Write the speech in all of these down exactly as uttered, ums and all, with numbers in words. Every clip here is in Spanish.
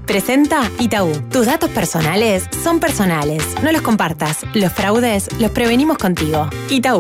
Presenta Itaú. Tus datos personales son personales. No los compartas. Los fraudes los prevenimos contigo. Itaú.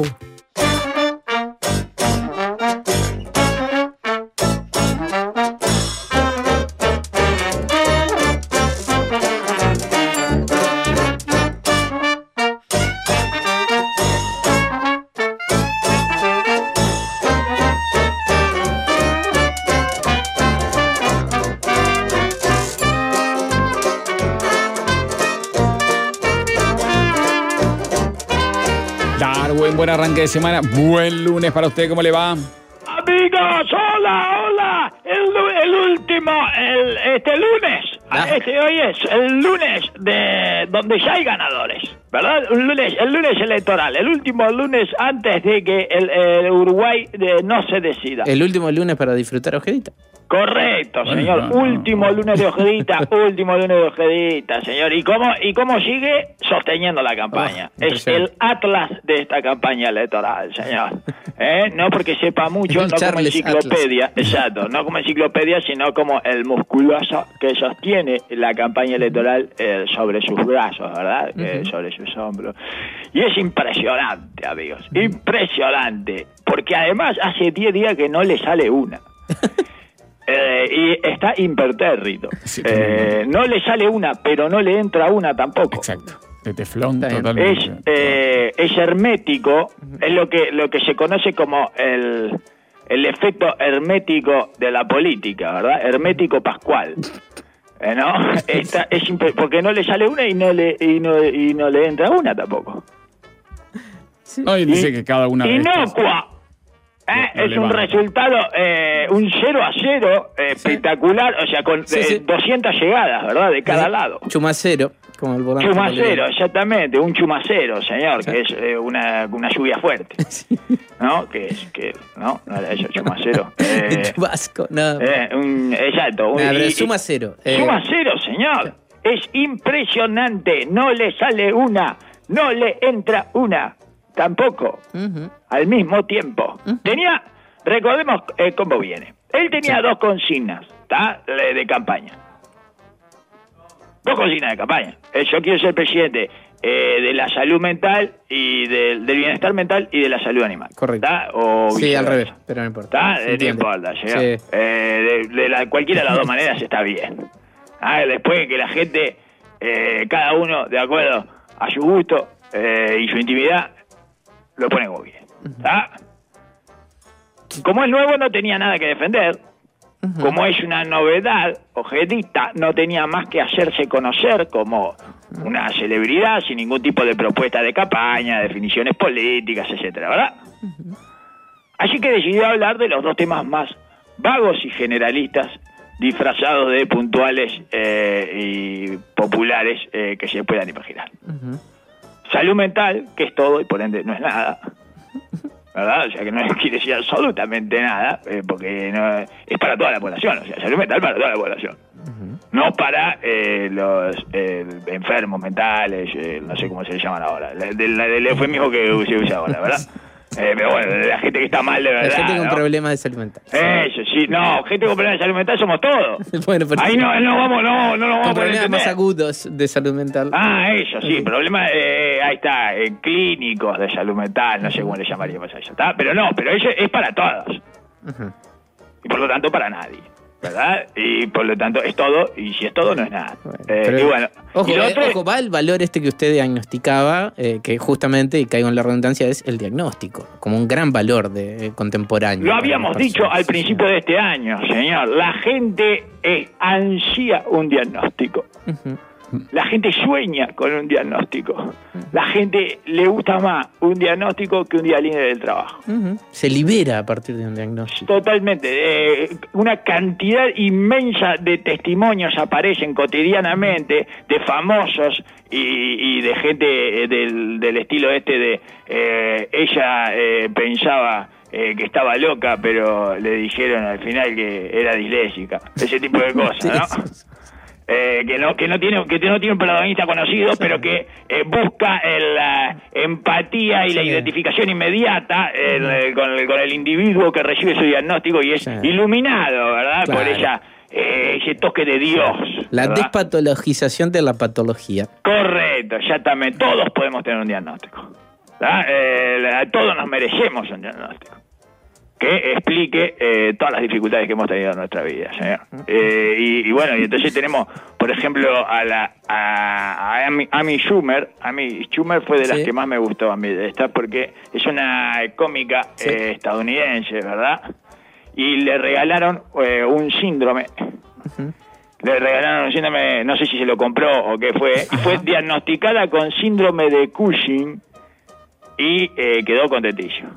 Buen arranque de semana, buen lunes para usted, ¿cómo le va? Amigos, hola, hola, el, el último, el, este lunes, ah. este hoy es el lunes de donde ya hay ganadores, ¿verdad? Un lunes, el lunes electoral, el último lunes antes de que el, el Uruguay de, no se decida. El último lunes para disfrutar Ojedita. Correcto, señor. Bueno, último lunes de Ojedita, último lunes de Ojedita, señor. ¿Y cómo, y cómo sigue sosteniendo la campaña? Oh, es el Atlas de esta campaña electoral, señor. ¿Eh? No porque sepa mucho, no como enciclopedia, Atlas. Exacto, no como enciclopedia, sino como el musculoso que sostiene la campaña electoral eh, sobre sus brazos, ¿verdad? Uh-huh. Eh, sobre sus hombros. Y es impresionante, amigos, uh-huh. impresionante, porque además hace diez días que no le sale una. Eh, y está impertérrito. Sí, eh, no le sale una, pero no le entra una tampoco. Exacto. De teflón totalmente. Es, eh, es hermético, es lo que lo que se conoce como el, el efecto hermético de la política, ¿verdad? Hermético pascual. Eh, ¿No? Esta, es imp- porque no le sale una y no le y no, y no le entra una tampoco. Sí. No, y dice y, que cada una de inocua. Eh, no, no es un va. resultado, eh, un cero a cero eh, sí. espectacular, o sea, con sí, eh, sí. doscientas llegadas, ¿verdad? De cada sí. lado. Chumacero, como el volante. Chumacero, exactamente, un chumacero, señor, sí. que es eh, una, una lluvia fuerte, sí. ¿no? Que es, que, ¿no? No era eso, chumacero. Eh, Chubasco, no. Eh, un, exacto. Un, no, y, chumacero. Eh. Chumacero, señor. Sí. Es impresionante, no le sale una, no le entra una. Tampoco, uh-huh. al mismo tiempo. Uh-huh. Tenía, recordemos eh, cómo viene. Él tenía sí. dos consignas, ¿tá? De, de campaña. Dos consignas de campaña. Eh, yo quiero ser presidente eh, de la salud mental y de, del bienestar mental y de la salud animal. Correcto. ¿Tá? O sí, al revés, pero no importa. Eh, no importa, sí. eh, de, de la, cualquiera de las dos maneras está bien. Ah, después de que la gente, eh, cada uno, de acuerdo a su gusto eh, y su intimidad, lo pone como bien. ¿Tá? Como es nuevo, no tenía nada que defender. Uh-huh. Como es una novedad, Ojedita no tenía más que hacerse conocer como una celebridad sin ningún tipo de propuesta de campaña, definiciones políticas, etcétera, ¿verdad? Uh-huh. Así que decidió hablar de los dos temas más vagos y generalistas, disfrazados de puntuales eh, y populares eh, que se puedan imaginar. Uh-huh. Salud mental, que es todo y por ende no es nada, ¿verdad? O sea, que no quiere decir absolutamente nada, eh, porque no, es para toda la población, o sea, salud mental para toda la población. Uh-huh. No para eh, los eh, enfermos mentales, eh, no sé cómo se llaman ahora, del, del, del eufemismo que se usa ahora, ¿verdad? Eh, pero bueno, la gente que está mal de verdad. La gente con ¿no? problemas de salud mental. Eso, sí, no, gente con problemas de salud mental somos todos. Bueno, pero ahí no, no vamos, no, no nos vamos a poder problemas más agudos de salud mental. Ah, eso, sí, okay. problemas, eh, ahí está, eh, clínicos de salud mental, no sé cómo le llamaríamos a eso, ¿está? Pero no, pero eso es para todos. Uh-huh. Y por lo tanto para nadie. ¿Verdad? Y por lo tanto es todo, y si es todo no es nada. Bueno, eh, y bueno, ojo, y lo eh, otro ojo, va el valor este que usted diagnosticaba, eh, que justamente, y caigo en la redundancia, es el diagnóstico, como un gran valor de, eh, contemporáneo. Lo habíamos dicho al principio de este año, señor, la gente eh, ansía un diagnóstico. Uh-huh. La gente sueña con un diagnóstico. La gente le gusta más un diagnóstico que un día libre del trabajo. Uh-huh. Se libera a partir de un diagnóstico. Totalmente. Eh, una cantidad inmensa de testimonios aparecen cotidianamente de famosos y, y de gente del, del estilo este de eh, ella eh, pensaba eh, que estaba loca, pero le dijeron al final que era disléxica. Ese tipo de cosas, ¿no? Eh, que no que no tiene que no tiene un protagonista conocido, sí. pero que eh, busca el, la empatía y sí. la identificación inmediata el, el, con, el, con el individuo que recibe su diagnóstico y es sí. iluminado, ¿verdad? Claro. Por ella eh, ese toque de Dios. La ¿verdad? despatologización de la patología. Correcto, ya también. Todos podemos tener un diagnóstico. Eh, la, todos nos merecemos un diagnóstico que explique eh, todas las dificultades que hemos tenido en nuestra vida, señor. Eh, y, y bueno, y entonces tenemos, por ejemplo, a la a, a Amy, Amy Schumer. Amy Schumer fue de las Sí. que más me gustó a mí de esta, porque es una cómica Sí. eh, estadounidense, ¿verdad? Y le regalaron eh, un síndrome. Uh-huh. Le regalaron un síndrome, no sé si se lo compró o qué fue, y fue diagnosticada con síndrome de Cushing y eh, quedó contentillo.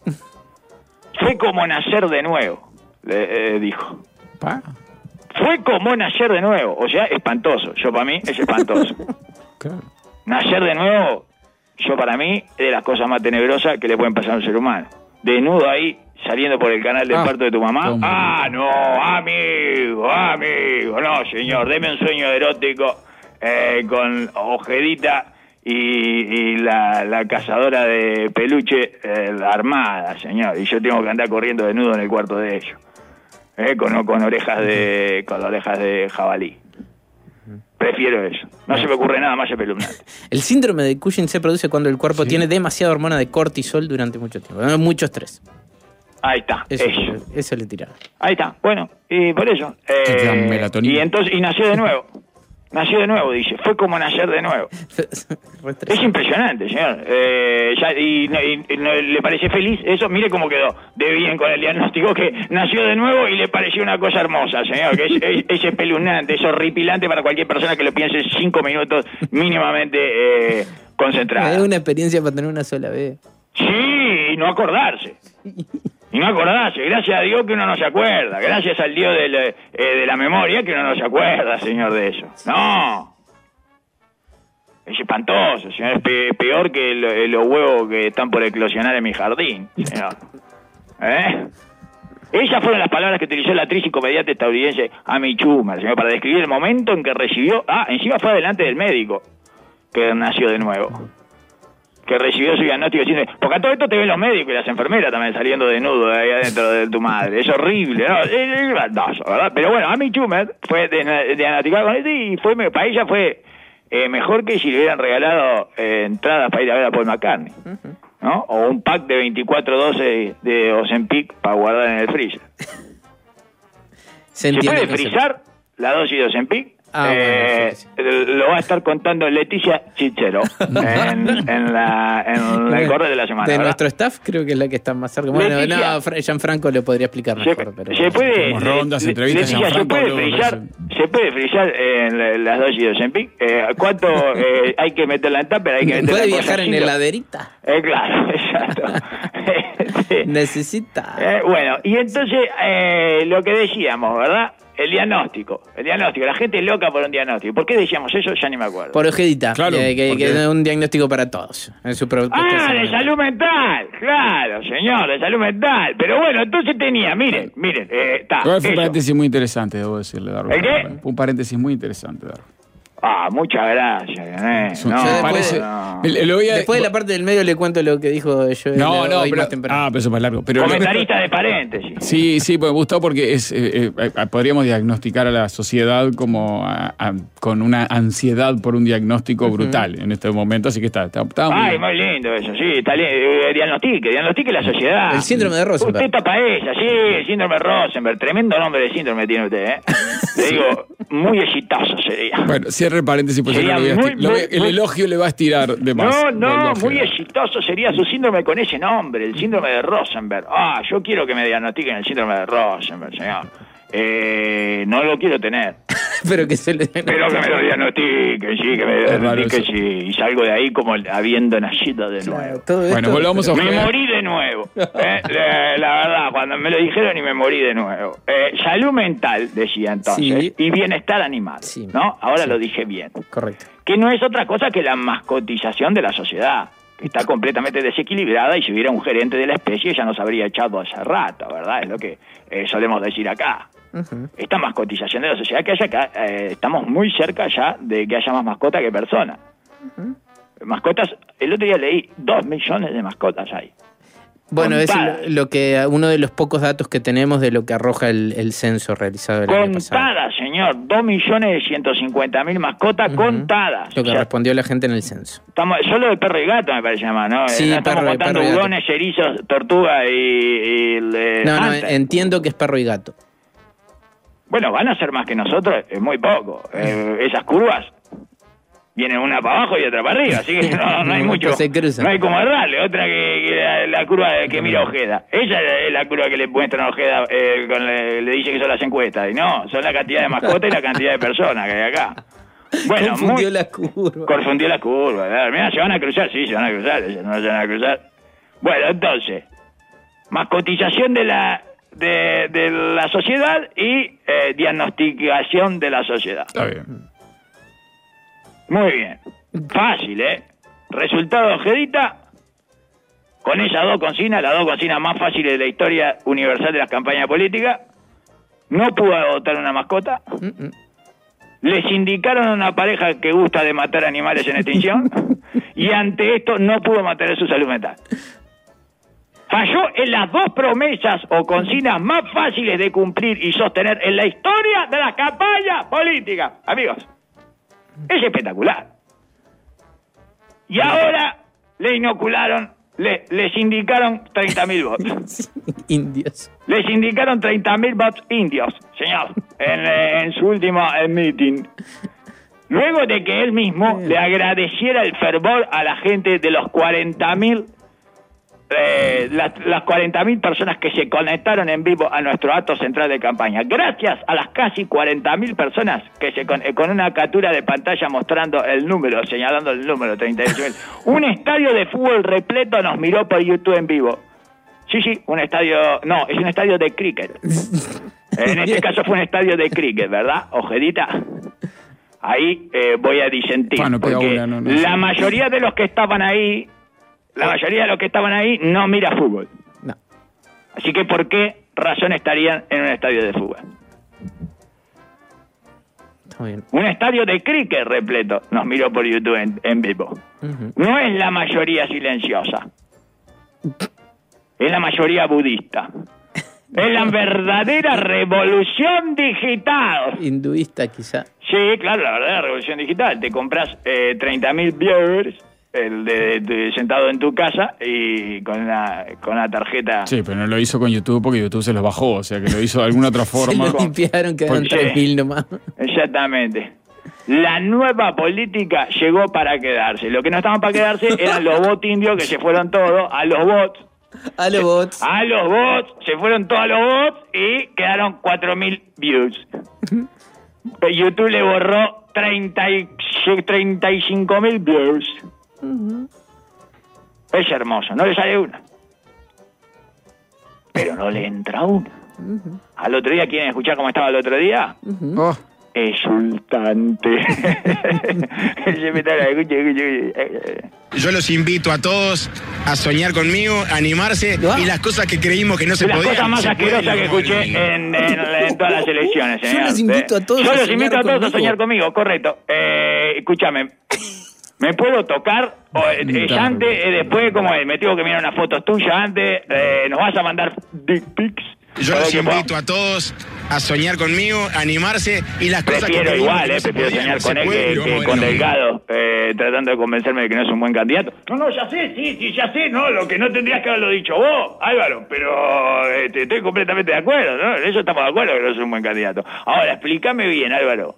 Fue como nacer de nuevo, le eh, dijo. Pa. Fue como nacer de nuevo, o sea, espantoso. Yo para mí es espantoso. Claro. Nacer de nuevo, yo para mí es de las cosas más tenebrosas que le pueden pasar a un ser humano. Desnudo ahí, saliendo por el canal del Ah, parto de tu mamá. hombre. Ah, no, amigo, amigo, no, señor, deme un sueño erótico eh, con ojedita y, y la, la cazadora de peluche eh, armada, señor. Y yo tengo que andar corriendo desnudo en el cuarto de ellos. Eh, con, con orejas de con orejas de jabalí. Prefiero eso. No se me ocurre nada más espeluznante. El síndrome de Cushing se produce cuando el cuerpo Sí. tiene demasiada hormona de cortisol durante mucho tiempo. ¿no? Mucho estrés. Ahí está, Eso, eso. eso le tiraron. Ahí está, bueno, y por eso. Que te dan Eh, melatonina. y entonces, y nació de nuevo. Nació de nuevo, dice. Fue como nacer de nuevo. Es impresionante, señor. Eh, ya, y, y- y no- le parece feliz eso. Mire cómo quedó de bien con el diagnóstico, que nació de nuevo y le pareció una cosa hermosa, señor. Que es, es, es espeluznante, es horripilante para cualquier persona que lo piense cinco minutos mínimamente eh, concentrada. Es una experiencia para tener una sola vez. Sí, y no acordarse. Y no acordarse. Gracias a Dios que uno no se acuerda. Gracias al Dios de la, eh, de la memoria que uno no se acuerda, señor, de eso. No. Es espantoso, señor. Es pe- peor que lo- los huevos que están por eclosionar en mi jardín, señor. ¿Eh? Esas fueron las palabras que utilizó la actriz y comediante estadounidense Amy Schumer, señor, para describir el momento en que recibió... Ah, encima fue delante del médico que nació de nuevo. Que recibió su diagnóstico. Porque a todo esto te ven los médicos y las enfermeras también saliendo desnudos de ahí adentro de tu madre. Es horrible, ¿no? Es espantoso, ¿verdad? Pero bueno, Amy Schumer fue de- diagnosticada con esto y fue, para ella fue eh, mejor que si le hubieran regalado eh, entradas para ir a ver a Paul McCartney, ¿no? O un pack de veinticuatro dosis de Ozempic para guardar en el freezer. Se ¿Se entiende puede que se- frizar la dosis de Ozempic? Ah, eh, bueno, sí, Lo va a estar contando Leticia Chichero en, en, la, en el correo de la semana. De ¿verdad? nuestro staff creo que es la que está más cerca. Bueno, Leticia. no, Fra- Gianfranco le podría explicar Se, mejor. Pero se puede, Tenemos rondas, Le- entrevistas, Leticia, ¿se Gianfranco, puede luego, frizar, no se puede frizar en la- las dosis de Ozempic? Eh, ¿Cuánto eh, hay que meterla en tupper? Hay que meterla ¿Puede en viajar en cosas heladerita? Eh, claro, exacto. Este, Necesita. eh, bueno, y entonces eh, lo que decíamos, ¿verdad? El diagnóstico, el diagnóstico. La gente es loca por un diagnóstico. ¿Por qué decíamos eso? Ya ni me acuerdo. Por ojedita. Claro, que, que- porque- que es un diagnóstico para todos. En su propuesta Ah, de semanal. salud mental, claro, señor, de salud mental. Pero bueno, entonces tenía, miren, miren, eh, está. Igual fue un eso. paréntesis muy interesante, debo decirle, Darwin. ¿El qué? Fue un paréntesis muy interesante, Darwin. Ah, muchas gracias, eh. Es un- No, Yo después- parece- no. le- le voy a- Después de la parte del medio le cuento lo que dijo yo No, no, hoy pero, más temprano. ah, pero eso es más largo. Pero lo- Comentarista de paréntesis. Sí, sí, pues me gustó porque es, eh, eh, eh, podríamos diagnosticar a la sociedad como a- a- con una ansiedad por un diagnóstico brutal en este momento, así que está, está, está muy Ay, bien. muy lindo eso, sí, está li- eh, diagnostique, diagnostique la sociedad. El síndrome de Rosenberg. Usted está para ella, sí, el síndrome de Rosenberg, tremendo nombre de síndrome tiene usted, ¿eh? Le digo, muy exitoso sería. Bueno, cierre el paréntesis porque Sería lo voy a muy, esti- lo voy a- muy, el muy- elogio le va a estirar de más. No, Lo no, elogio. muy exitoso sería su síndrome con ese nombre, el síndrome de Rosenberg. Ah, yo quiero que me diagnostiquen el síndrome de Rosenberg, señor. Eh, no lo quiero tener. Pero que se le... Pero que me lo diagnostiquen, sí, que me Es raro diagnostiquen, eso. sí. Y salgo de ahí como habiendo nacido de nuevo. Claro, todo Bueno, esto- volvamos a Me ojear. morí de nuevo. eh, eh, la verdad, cuando me lo dijeron y me morí de nuevo. Eh, salud mental, decía entonces, Sí. y bienestar animal. Sí. ¿No? Ahora Sí. lo dije bien. Correcto. Que no es otra cosa que la mascotización de la sociedad, que está completamente desequilibrada, y si hubiera un gerente de la especie ya nos habría echado hace rato, ¿verdad? Es lo que eh, solemos decir acá. Ujú. Esta mascotización de la sociedad que haya acá, eh, estamos muy cerca ya de que haya más mascotas que personas. Mascotas, el otro día leí, dos millones de mascotas hay. Bueno, Contadas. es lo, lo que uno de los pocos datos que tenemos de lo que arroja el, el censo realizado el año pasado. Contadas, señor. dos millones ciento cincuenta mil mascotas Uh-huh. contadas. Lo que O sea, respondió la gente en el censo. estamos, solo de perro y gato me parece más, ¿no? Sí, no estamos perro- contando perro y gato. hurones, erizos, tortuga y... y el, No, no, hunter. entiendo que es perro y gato. Bueno, van a ser más que nosotros, es muy poco. Eh, esas curvas vienen una para abajo y otra para arriba, así que no, no hay mucho. Se cruzan. No hay como errarle. Otra que, que la, la curva que mira Ojeda. Ella es la curva que le muestran a Ojeda, eh, con le, le dice que son las encuestas. Y no, son la cantidad de mascotas y la cantidad de personas que hay acá. Bueno, Confundió muy, la curva. Confundió la curva. ¿verdad? Mira, se van a cruzar, sí, se van a cruzar. No se van a cruzar. Bueno, entonces, mascotización de la de, de la sociedad y eh, diagnosticación de la sociedad. Está bien. Muy bien. Fácil, ¿eh? Resultado Ojedita, con esas dos consignas, las dos consignas más fáciles de la historia universal de las campañas políticas. No pudo adoptar una mascota. Mm-mm. Les indicaron a una pareja que gusta de matar animales en extinción. Y ante esto no pudo mantener su salud mental. Falló en las dos promesas o consignas más fáciles de cumplir y sostener en la historia de las campañas políticas. Amigos, es espectacular. Y ahora le inocularon, le, les indicaron treinta mil votos. Indios. Les indicaron treinta mil votos indios, señor, en, eh, en su último eh, meeting. Luego de que él mismo le agradeciera el fervor a la gente de los cuarenta mil, eh, las, las cuarenta mil personas que se conectaron en vivo a nuestro acto central de campaña. Gracias a las casi cuarenta mil personas que se con, eh, con una captura de pantalla mostrando el número, señalando el número treinta y ocho mil. Un estadio de fútbol repleto nos miró por YouTube en vivo. Sí, sí, un estadio... No, es un estadio de cricket. En este caso fue un estadio de cricket, ¿verdad, Ojedita? Ahí eh, voy a disentir, Bueno, pega porque una, no, no la sé. mayoría de los que estaban ahí, la mayoría de los que estaban ahí no mira fútbol. No. Así que, ¿por qué razón estarían en un estadio de fútbol? Está bien. Un estadio de cricket repleto nos miró por YouTube en, en vivo. Ujú. No es la mayoría silenciosa. Es la mayoría budista. Es la verdadera revolución digital. Hinduista, quizá. Sí, claro, la verdadera revolución digital. Te compras eh, treinta mil viewers, el de, de- sentado en tu casa y con la, con la tarjeta. Sí, pero no lo hizo con YouTube porque YouTube se los bajó, o sea que lo hizo de alguna otra Se forma. lo limpiaron, quedaron Sí. tres mil nomás. Exactamente. La nueva política llegó para quedarse. Lo que no estaban para quedarse eran los bots indios que se fueron todos a los bots. A los bots. A los bots, se fueron todos a los bots y quedaron cuatro mil views. YouTube le borró treinta y cinco mil views. Es hermoso, no le sale una. Pero no le entra una. Al otro día, ¿quieren escuchar cómo estaba el otro día? Oh, Exultante. Se me está la- escuche, escuche, escuche. Yo los invito a todos a soñar conmigo, a animarse Ah. y las cosas que creímos que no se Las podían. cosas más se pueden asquerosas que lograr. escuché en, en- en todas las elecciones, Yo señor. los invito a todos Yo a los soñar invito a todos a conmigo. soñar conmigo, correcto. Eh, escúchame, ¿me puedo tocar? O, eh, eh, ya antes, eh, después, como es, me tengo que mirar unas fotos tuyas antes, eh, ¿nos vas a mandar dick pics? Yo Todo los lo que invito a todos a soñar conmigo, a animarse y las cosas que Prefiero creímos igual, que no eh, se prefiero podían, soñar no se con él pueden, que, lo que vamos a con ver. Delgado, eh, tratando de convencerme de que no es un buen candidato. No, no, ya sé, sí, sí, ya sé, no, lo que no tendrías que haberlo dicho vos, Álvaro, pero eh, te- estoy completamente de acuerdo, ¿no? En eso estamos de acuerdo que no es un buen candidato. Ahora, explícame bien, Álvaro.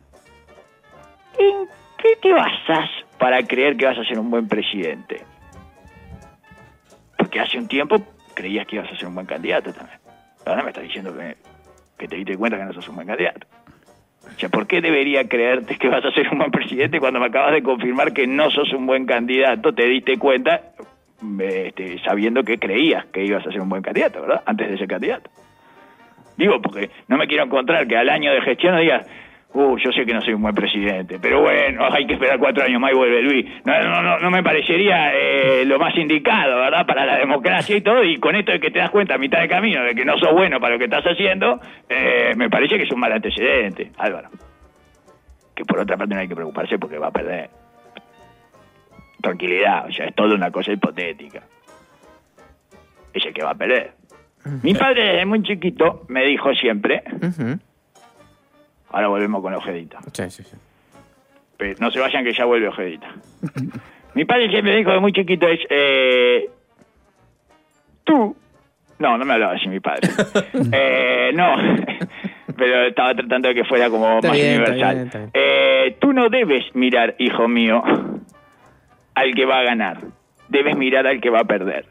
¿En qué te basás para creer que vas a ser un buen presidente? Porque hace un tiempo creías que ibas a ser un buen candidato también. Ahora me estás diciendo que, que te diste cuenta que no sos un buen candidato. O sea, ¿por qué debería creerte que vas a ser un buen presidente cuando me acabas de confirmar que no sos un buen candidato? Te diste cuenta este, sabiendo que creías que ibas a ser un buen candidato, ¿verdad? Antes de ser candidato. Digo, porque no me quiero encontrar que al año de gestión digas, uh, yo sé que no soy un buen presidente, pero bueno, hay que esperar cuatro años más y vuelve Luis. No, no, no, no me parecería eh, lo más indicado, ¿verdad? Para la democracia y todo, y con esto de que te das cuenta a mitad de camino de que no sos bueno para lo que estás haciendo, eh, me parece que es un mal antecedente, Álvaro. Que por otra parte no hay que preocuparse porque va a perder. Tranquilidad, o sea, es toda una cosa hipotética. es el que va a perder. Mi padre desde muy chiquito me dijo siempre... Uh-huh. Ahora volvemos con Ojedita. Sí, sí, sí. Pero no se vayan que ya vuelve Ojedita. Mi padre siempre me dijo de muy chiquito es... Eh, tú... No, no me hablaba así mi padre. eh, no, pero estaba tratando de que fuera como está más bien, universal. Está bien, está bien. Eh, tú no debes mirar, hijo mío, al que va a ganar. Debes mirar al que va a perder.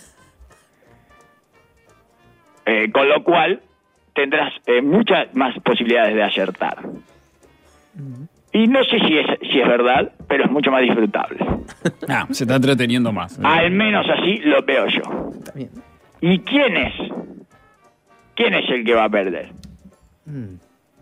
Eh, con lo cual tendrás eh, muchas más posibilidades de acertar. Y no sé si es, si es verdad, pero es mucho más disfrutable. Ah, se está entreteniendo más. Al menos así lo veo yo. Está bien. ¿Y quién es? ¿Quién es el que va a perder? Mm.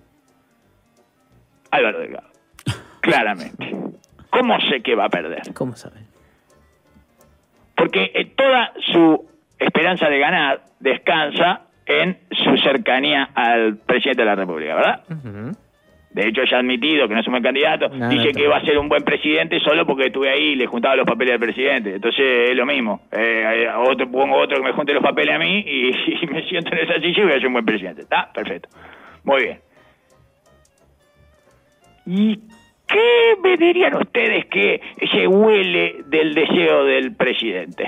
Álvaro Delgado. Claramente. ¿Cómo sé que va a perder? ¿Cómo sabe? Porque eh, toda su esperanza de ganar descansa en su cercanía al presidente de la República, ¿verdad? Uh-huh. De hecho, ya ha admitido que no es un buen candidato. No, Dice no, que va a ser un buen presidente solo porque estuve ahí y le juntaba los papeles al presidente. Entonces es lo mismo. Eh, otro, pongo otro que me junte los papeles a mí y, y me siento en esa silla y voy a ser un buen presidente. ¿Está? Perfecto. Muy bien. ¿Y qué me dirían ustedes que se huele del deseo del presidente?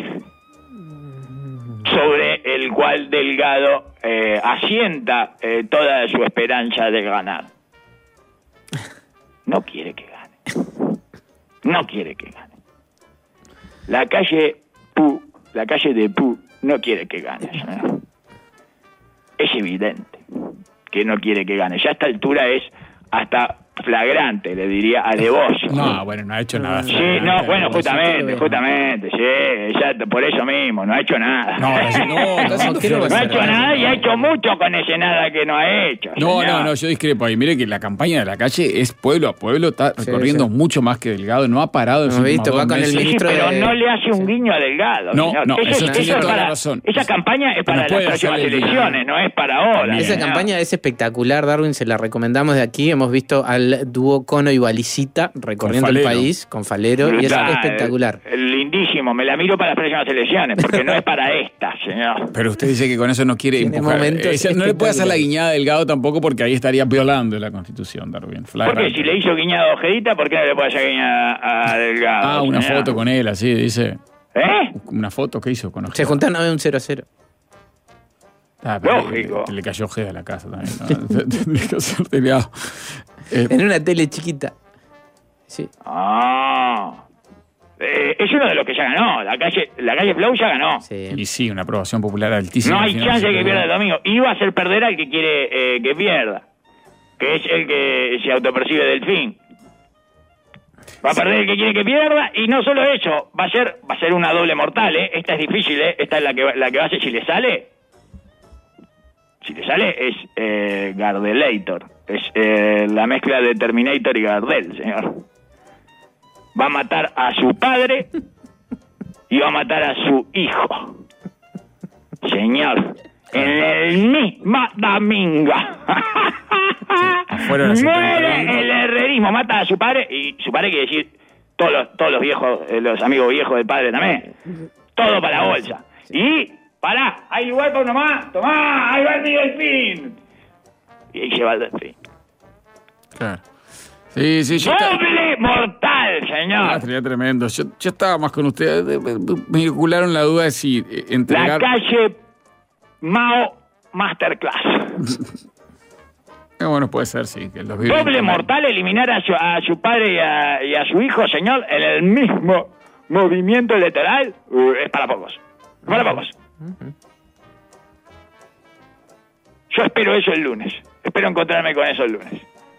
Sobre el cual Delgado eh, asienta eh, toda su esperanza de ganar. No quiere que gane. No quiere que gane. La calle Pu, la calle de Pu, no quiere que gane, señor. Es evidente que no quiere que gane. Ya a esta altura es hasta flagrante, le diría a De Vos. No, bueno, no ha hecho nada. Sí, no, bueno, justamente, justamente, sí, ya por eso mismo, no ha hecho nada. No, no, no, No, no, ¿qué no va a No ha hacer? hecho nada y ha hecho mucho con ese nada que no ha hecho. No, señor. no, no, yo discrepo ahí. Mire que la campaña de la calle es pueblo a pueblo, está recorriendo sí. mucho más que Delgado, no ha parado en los Hemos últimos visto, va dos con el meses. Sí, ministro pero de- no le hace un guiño a Delgado. No, señor. no, eso es- tiene es toda la para- razón. Esa campaña es para No puede las próximas hacerle el guiño. elecciones, no es para ahora. Esa señor. campaña es espectacular, Darwin, se la recomendamos de aquí. Hemos visto al dúo Cono y Balicita recorriendo el Falero. país con Falero y es Brutal, espectacular. eh, Lindísimo, me la miro para las próximas elecciones, porque no es para esta, señor. Pero usted dice que con eso no quiere Tiene empujar. momentos Esa- no le puede hacer la espectaculares. guiñada a Delgado tampoco porque ahí estaría violando la Constitución, Darwin. Porque Flagrante. si le hizo guiñada a Ojedita, ¿por qué no le puede hacer guiñada a Delgado? Ah, una señor? foto con él, así, dice. ¿Eh? Una foto que hizo con Ojeda. Se juntaron a ver un cero a cero. Ah, pero Lógico. Le, le cayó Ojeda a la casa también. ¿no? Tendría que ser Delgado. Eh, En una tele chiquita. Sí. Ah. Eh, es uno de los que ya ganó. La calle, la calle Flow ya ganó. Sí. y sí, una aprobación popular altísima. No hay Al final chance de se que perdió. pierda el domingo. Y va a hacer perder al que quiere eh, que pierda. Que es el que se autopercibe Delfín. Va a perder el que quiere que pierda. Y no solo eso, va a ser va a ser una doble mortal, ¿eh? Esta es difícil, ¿eh? Esta es la que, va- la que va a ser. Si le sale, si le sale es eh, Gardelator. Es eh, la mezcla de Terminator y Gardel, señor. Va a matar a su padre y va a matar a su hijo. Señor, en el mismo domingo. afuera de la Muere Secretaría. el herrerismo, mata a su padre, y su padre quiere decir todos los, todos los viejos, eh, los amigos viejos del padre también. Todo para la bolsa. Y, pará, hay lugar para uno más, tomá, ahí va mi delfín. Y ahí se va el delfín. Claro. Sí, sí, yo estaba- ¡Doble mortal, Ah, señor! sería tremendo. Yo, yo estaba más con usted. eh, eh, Me vincularon la duda de si eh, La entregar. calle Mao Masterclass. Eh, bueno, puede ser, sí. Que los vive Doble en- mortal eliminar a su, a su padre y a, y a su hijo, señor, en el mismo movimiento electoral. Uh, es para pocos. Es para pocos. Yo espero eso el lunes. Espero encontrarme con eso el lunes.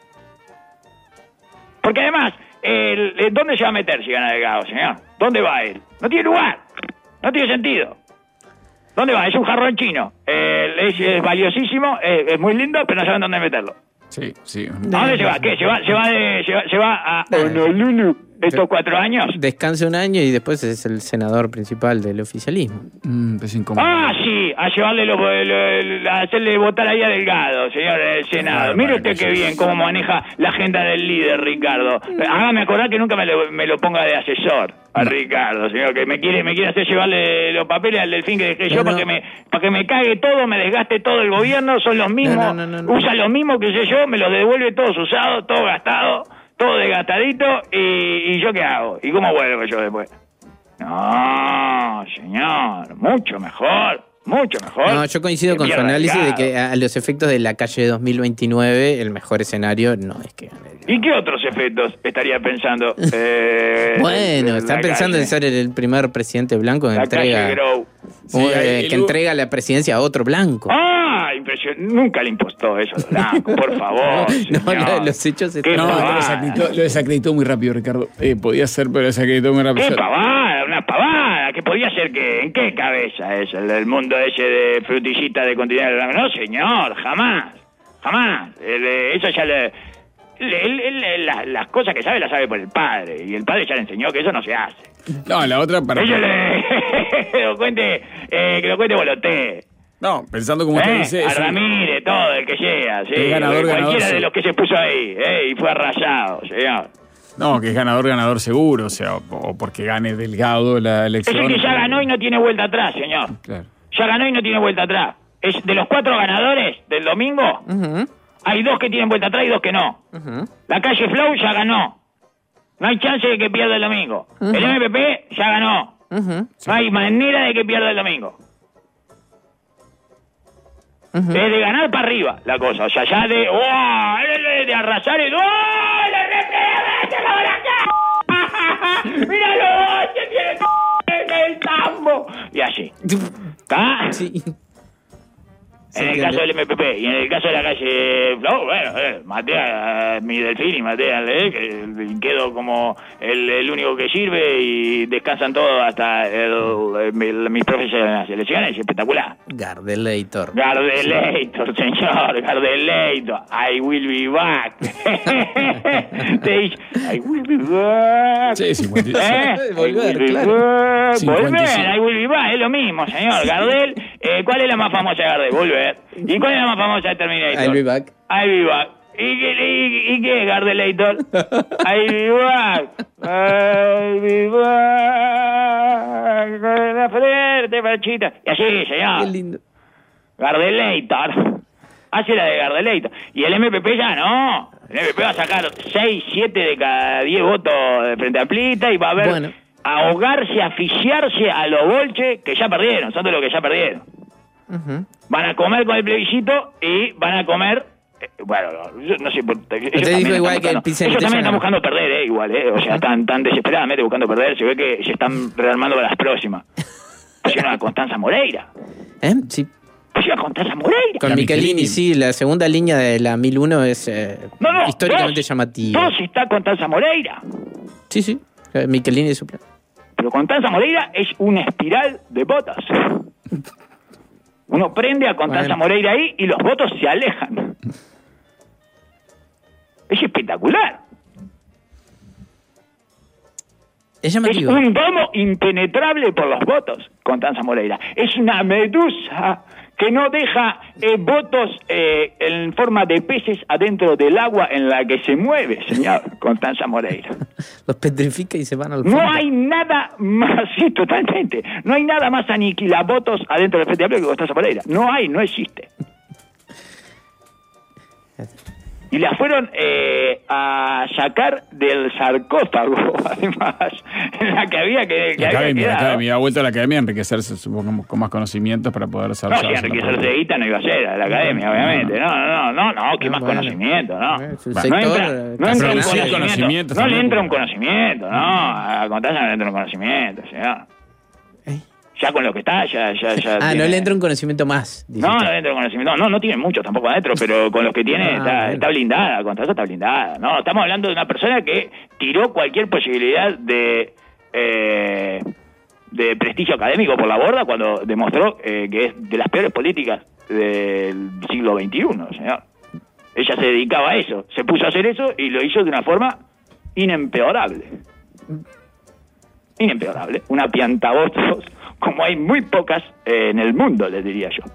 Porque además, el, el- ¿dónde se va a meter si gana Delgado, señor? ¿Dónde va él? No tiene lugar. No tiene sentido. ¿Dónde va? Es un jarrón chino. Eh, es, es valiosísimo, eh, es muy lindo, pero no saben dónde meterlo. Sí, sí. ¿A dónde se va? ¿Qué? ¿Se va, se va, de- se va, se va a Eh. Honolulu? estos cuatro años. Descansa un año y después es el senador principal del oficialismo. Mm, es incómodo. Ah, sí, a llevarle los, lo, lo, a hacerle votar ahí a Delgado, señor del Senado. Claro, Mire para usted que qué sí. bien cómo maneja la agenda del líder, Ricardo. Hágame acordar que nunca me lo, me lo ponga de asesor a No. Ricardo, señor, que me quiere me quiere hacer llevarle los papeles al Delfín que dejé No, yo no. para que me para que me cague todo, me desgaste todo el gobierno, son los mismos, No, no, no, no, no. usa los mismos que sé yo, me los devuelve todos usados, todo gastado, todo desgastadito, y, y yo qué hago, y cómo vuelvo yo después. No, señor, mucho mejor, mucho mejor. No, yo coincido Que con su pierda análisis de Delgado. que a los efectos de la calle dos mil veintinueve, el mejor escenario no es que gane. ¿Y qué otros efectos estaría pensando? Eh, Bueno, la está pensando calle? en ser el primer presidente blanco que La entrega, calle Grau. Sí, o, ahí- eh, y que luego- entrega la presidencia a otro blanco. Ah, impresionante. Nunca le impostó eso a Blanco, por favor. No, señor. no, los hechos Qué están- No, pavada. lo desacreditó, lo desacreditó muy rápido, Ricardo. Eh, podía ser, pero lo desacreditó muy rápido. Qué pavada, una pavada. ¿Qué podía ser que? ¿En qué cabeza es el del mundo ese de frutillita de continente blanco? No, señor, jamás. Jamás. El, eh, eso ya le. le- le- le- la- las cosas que sabe las sabe por el padre. Y el padre ya le enseñó que eso no se hace. No, la otra para. Ella le. que lo cuente. Eh, que lo cuente Boloté. No, pensando como usted Eh, dice. a es un- Ramírez, todo, el que sea, sí. El ganador, cualquiera ganador, de sí. los que se puso ahí, eh, y fue arrasado, señor. No, que es ganador, ganador seguro, o sea, o, o porque gane Delgado la elección. Ese que ya ganó y no tiene vuelta atrás, señor. Claro. Ya ganó y no tiene vuelta atrás. Es de los cuatro ganadores del domingo, Ujú, hay dos que tienen vuelta atrás y dos que no. ujú. La calle Flow ya ganó. No hay chance de que pierda el domingo. El M P P ya ganó. Ujú, No hay manera de que pierda el domingo. ujú. Es de ganar para arriba la cosa. O sea, ya de. ¡Oh! De, de arrasar el. ¡Oh! ¡La represa! ¡La huracán! ¡Míralo! ¡Se tiene en el tambo! Y así. ¿Está? Sí. En el Sí, caso que- del M P P y en el caso de la calle Flow, bueno, eh, maté a, a mi Delfín y maté a Ley, que quedo como el, el único que sirve y descansan todos hasta el, el- mis profes en las elecciones, espectacular. Gardelator. Gardelator, señor, Gardelator, I will be back. Te dice, I will be back. Sí, cincuenta y seis. ¿Eh? Volver, I will be claro. back. cincuenta y Volver, cinco. I will be back, es lo mismo, señor. Gardel, eh, ¿cuál es la más famosa de Gardel? Volver. ¿Y cuál es la más famosa de Terminator? I'll be back. I'll be back. ¿Y qué, y, y qué es Gardelator? I'll be back. I'll be back. Con la frente, pachita. Y así, Qué señor. lindo. Gardelator. Hace la de Gardelator. Y el M P P ya no. El M P P va a sacar seis, siete de cada diez votos de Frente Amplista y va a ver Bueno. ahogarse, asfixiarse a los bolches que ya perdieron. Son de los que ya perdieron. Ujú. Van a comer con el plebiscito y van a comer. eh, bueno, no, yo no sé. por- ellos dijo también igual están que el buscando- Pizarro Ellos te también llama. están buscando perder, eh, igual, eh. O sea, están tan desesperadamente buscando perder. Se ve que se están rearmando para las próximas. Pusieron a Constanza Moreira. ¿Eh? Sí. Pusieron a Constanza Moreira. Con La Michelini, Michelini. sí, la segunda línea de la mil uno es eh, No, no. históricamente dos, llamativa. Dos está Constanza Moreira. Sí, sí. Eh, Michelini es su plan. Pero Constanza Moreira es una espiral de votos. Uno prende a Constanza Bueno. Moreira ahí y los votos se alejan. Es espectacular. Es Es llamativo. un domo impenetrable por los votos, Constanza Moreira. Es una medusa que no deja eh, votos eh, en forma de peces adentro del agua en la que se mueve, señor Constanza Moreira. Los petrifica y se van al fondo. No hay nada más, sí, totalmente. No hay nada más aniquilavotos adentro del Frente Amplio que Constanza Moreira. No hay, no existe. Y la fueron eh, a sacar del sarcófago, además, en la que había que, que La había academia, la quedado. academia, ha vuelto a la academia a enriquecerse, supongamos, con más conocimientos para poder No, desarrollar. si enriquecerse de guita no iba a ser a la academia, obviamente. No, no, no, no, no, que Ah, más bueno. conocimiento, ¿no? Eh, su No sector, entra, eh, no entra un pero sí, conocimiento. conocimiento No le también, entra un porque- conocimiento, no. A Constanza no le entra un conocimiento, señor. Eh. Ya con lo que está, ya, ya, ya. Ah, no tiene- le entra un conocimiento más. dice No, usted. no le entra un conocimiento. No, no, no tiene mucho tampoco adentro, pero con los que tiene Ah, está, bueno. está blindada. Constanza está blindada. No, estamos hablando de una persona que tiró cualquier posibilidad de eh, de prestigio académico por la borda cuando demostró eh, que es de las peores políticas del siglo veintiuno, señor. Ella se dedicaba a eso, se puso a hacer eso y lo hizo de una forma inempeorable. Inempeorable. Una piantavotos como hay muy pocas eh, en el mundo, les diría yo.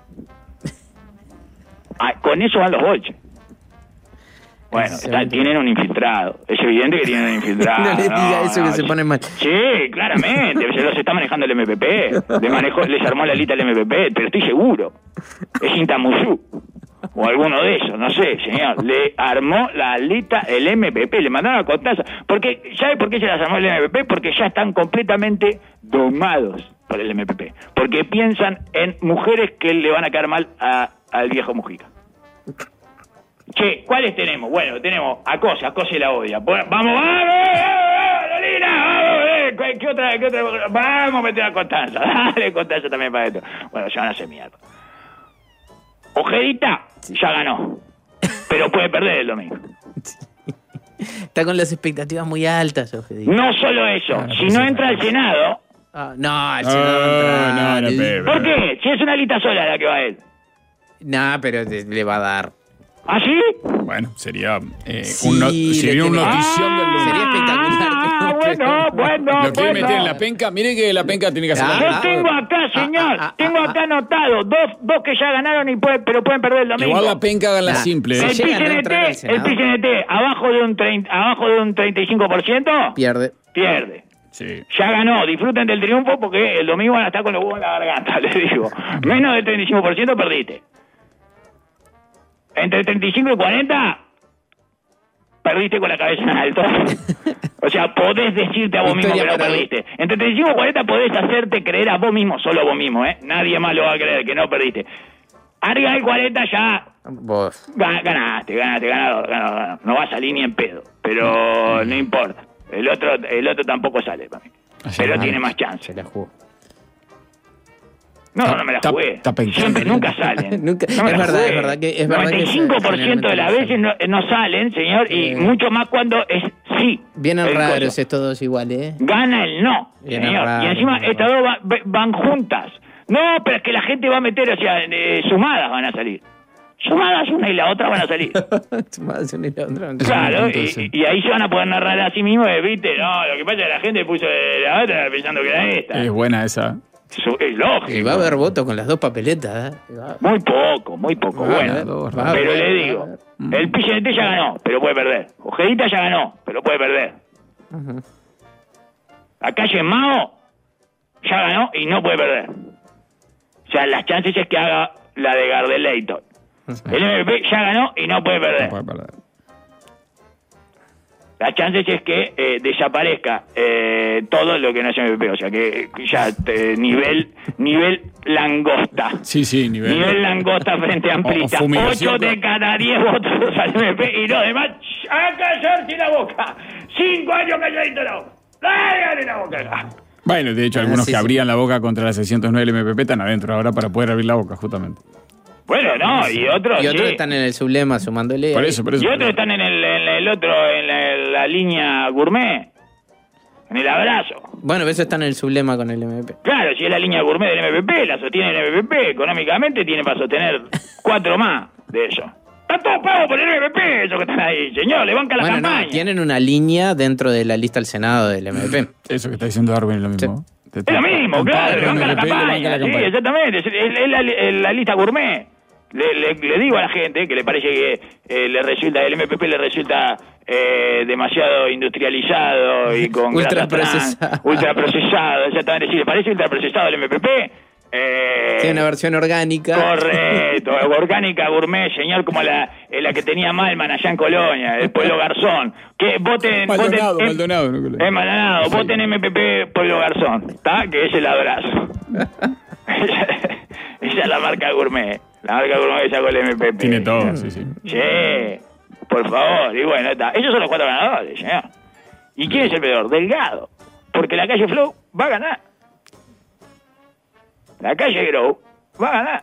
Ah, con eso van los bolches. Bueno, está, tienen un infiltrado. Es evidente que tienen un infiltrado. No le diga no, eso no, que se sí. pone mal. Sí, claramente. Se los está manejando el M P P. Le manejó, les armó la lista el M P P, pero estoy seguro. Es Intamusú. O alguno de esos, no sé, señor. Le armó la lista el M P P, le mandaron a Constanza. Porque, ¿sabe por qué se las armó el M P P? Porque ya están completamente domados por el M P P. Porque piensan en mujeres que le van a caer mal a, al viejo Mujica. Che, ¿cuáles tenemos? Bueno, tenemos a Cose, a Cose la odia. Vamos, vamos, vamos, Lolina, vamos, eh. ¿Qué, ¿Qué otra, qué otra? Vamos a meter a Constanza, dale, Constanza también para esto. Bueno, ya van a hacer mierda. Ojedita ya ganó, pero puede perder el domingo. Está con las expectativas muy altas, Ojedita. No solo eso, No, no si no entra al Senado... Ah, no, el Senado entra. no, no, Pepe. ¿Por qué? Si es una lista sola la que va a él. No, pero te- le va a dar. ¿Ah, sí? Bueno, sería eh, Sí, un, no- le sería un tiene- notición del lunes. Sería espectacular. Ah, bueno, bueno, ¿Lo quiere bueno. meter en la penca? Mire que la penca tiene que hacer Ah, Yo la tengo acá, señor, ah, ah, tengo ah, acá anotado dos, dos que ya ganaron y pueden, pero pueden perder el domingo. Igual la penca hagan la Nah. simple. El ¿eh? Si llega a no entrar al P C N T, el Senado. P C N T abajo de un treinta, abajo de un treinta y cinco por ciento Pierde. pierde. Sí. Ya ganó, disfruten del triunfo porque el domingo van a estar con los huevos en la garganta, les digo. Menos del treinta y cinco por ciento perdiste. Entre treinta y cinco y cuarenta, perdiste con la cabeza en alto. O sea, podés decirte a vos mismo Victoria que no para- perdiste. Entre treinta y cinco y cuarenta podés hacerte creer a vos mismo, solo a vos mismo, ¿eh? Nadie más lo va a creer que no perdiste. Arriba del cuarenta ya Vos. ga- ganaste, ganaste, ganador, ganador, ganador. No va a salir ni en pedo, pero no importa. El otro, el otro tampoco sale para mí. Pero tiene más chance. Se la jugó. No, no me la Está- jugué. está pensando. Siempre, nunca salen. Nunca- No me es la verdad, jugué. es verdad que- es verdad que noventa y cinco por ciento de las generalmente veces no, no salen, señor, y Eh. mucho más cuando es sí. Vienen el raros coso. estos dos iguales, ¿eh? Gana el no, Vienen señor. raros, y encima vienen estas dos va- ve- van juntas. No, pero es que la gente va a meter, o sea, eh, sumadas van a salir. Sumadas una y la otra van a salir. Más una y la otra. Claro, y, Entonces. y ahí se van a poder narrar a sí mismos, eh, viste, no, lo que pasa es que la gente puso la otra pensando que era esta. Es buena esa. Su- es lógico. Y va a haber voto con las dos papeletas, ¿eh? Va- Muy poco, muy poco, va a bueno. haber, dos, va a Pero haber, le va a digo, haber. el P C N T ya ganó, pero puede perder. Ojedita ya ganó, pero puede perder. Ujú. La calle Mao ya ganó y no puede perder. O sea, las chances es que haga la de Gardel-Leighton. El M P P ya ganó y no puede perder. No puede perder. Las chances es que eh, desaparezca eh, todo lo que no es M P P. O sea, que ya eh, nivel nivel langosta. Sí, sí, nivel. Nivel langosta frente a amplista. O- o fumigación Ocho de con- cada diez votos al M P P y los demás a callarse la boca. Cinco años calladito la boca. Lárgale la boca acá. Bueno, de hecho, algunos Ah, sí, que sí. abrían la boca contra la seiscientos nueve del M P P están adentro ahora para poder abrir la boca, justamente. Bueno, no, y otros Y otros sí. están en el sublema sumándole. Por eso, por eso. Y otros están en el, en el otro, en la, en la línea gourmet. En el abrazo. Bueno, eso está en el sublema con el M P P. Claro, si es la línea gourmet del M P P, la sostiene el M P P. Económicamente tiene para sostener cuatro más de ellos. Está todo pago por el M P P, esos que están ahí. Señor, le banca la Bueno, campaña. no, tienen una línea dentro de la lista al Senado del M P P. Eso que está diciendo Darwin es lo mismo. Te- Es lo mismo, te- claro, le te- banca la te- te- le banca campaña. la Sí, campaña. exactamente. Es, es- es la, es la lista gourmet. Le, le- le digo a la gente que le parece que eh, le resulta, el M P P le resulta eh, demasiado industrializado y con grasas trans, Ultraprocesado. ultraprocesado, exactamente. Si le parece ultraprocesado el M P P, eh, Tiene una versión orgánica. correcto, orgánica gourmet, señor, como la, eh, la que tenía Malman allá en Colonia, el pueblo Garzón. Que voten, Maldonado, voten, Maldonado. no- es Maldonado, voten M P P Pueblo Garzón, ¿está? Que es el abrazo. Esa es la marca gourmet, la marca gourmet que sacó el M P P. Tiene todo, sí, sí. Sí, por favor, y bueno, está. Ellos son los cuatro ganadores, señor. ¿Y quién es el peor? Delgado, porque la calle Flow va a ganar. La calle Grow va a ganar.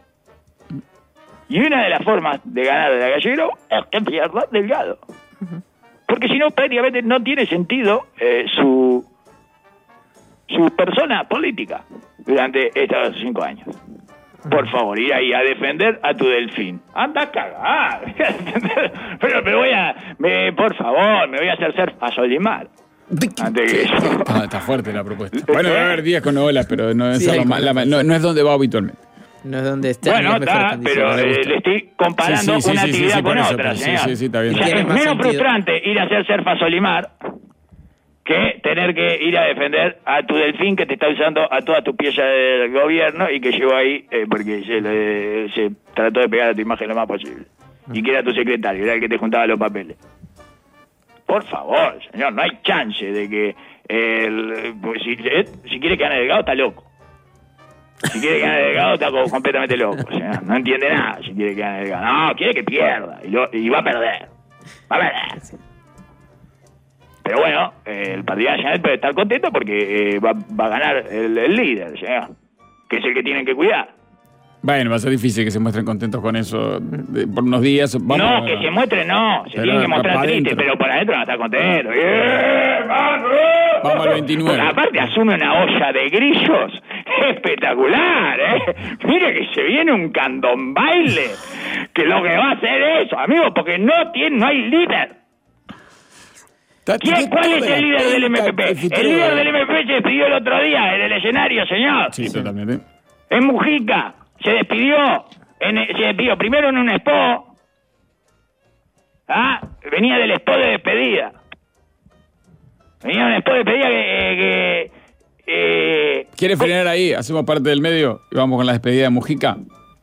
Y una de las formas de ganar de la calle Grow es que pierda Delgado. Porque si no, prácticamente no tiene sentido eh, su, su persona política durante estos cinco años. Por favor, ir ahí a defender a tu delfín. Anda a cagar. pero me voy a... Me, por favor, me voy a hacer ser a Solimar. Antes que eso. Ah, está fuerte la propuesta. Bueno, va a haber días con olas, pero no es, Sí, la, la, la, no, no es donde va habitualmente. No es donde está. Bueno, está, pero eh, le estoy comparando Sí, sí, sí, una sí, actividad sí, con eso, otra, sí, señor. sí, sí, está bien. O sea, Tiene es más menos sentido. frustrante ir a hacer surf Solimar que tener que ir a defender a tu delfín que te está usando a toda tu pieza del gobierno y que llegó ahí eh, porque se, le, se trató de pegar a tu imagen lo más posible. Y que era tu secretario, era el que te juntaba los papeles. Por favor, señor, no hay chance de que el, pues, si, eh, si quiere que gane Delgado está loco. Si quiere que gane Delgado está como completamente loco. O sea, no entiende nada si quiere que gane Delgado. No, quiere que pierda y, lo, y va a perder. Va a perder. Pero bueno, eh, el Partido Nacional puede estar contento porque eh, va, va a ganar el, el líder, señor, que es el que tienen que cuidar. Bueno, va a ser difícil que se muestren contentos con eso de, por unos días. Vamos no, a, que se muestre no, se pero tienen que mostrar para tristes, adentro. pero por adentro van a estar contentos. ¡Bien, vamos! Vamos al veintinueve. Porque aparte asume una olla de grillos espectacular, ¿eh? Mire que se viene un candombaile, que lo que va a hacer eso, amigo, porque no tiene, no hay líder. Está- ¿Quién, tiene ¿Cuál es toda el la líder del M P pinta P? del futuro. El líder del M P P se despidió el otro día en el escenario, señor. Sí, totalmente. En Mujica se despidió, en, se despidió primero en un expo. Ah, venía del expo de despedida. Venía de un expo de despedida que... que eh, ¿Quiere frenar ahí? Hacemos parte del medio y vamos con la despedida de Mujica.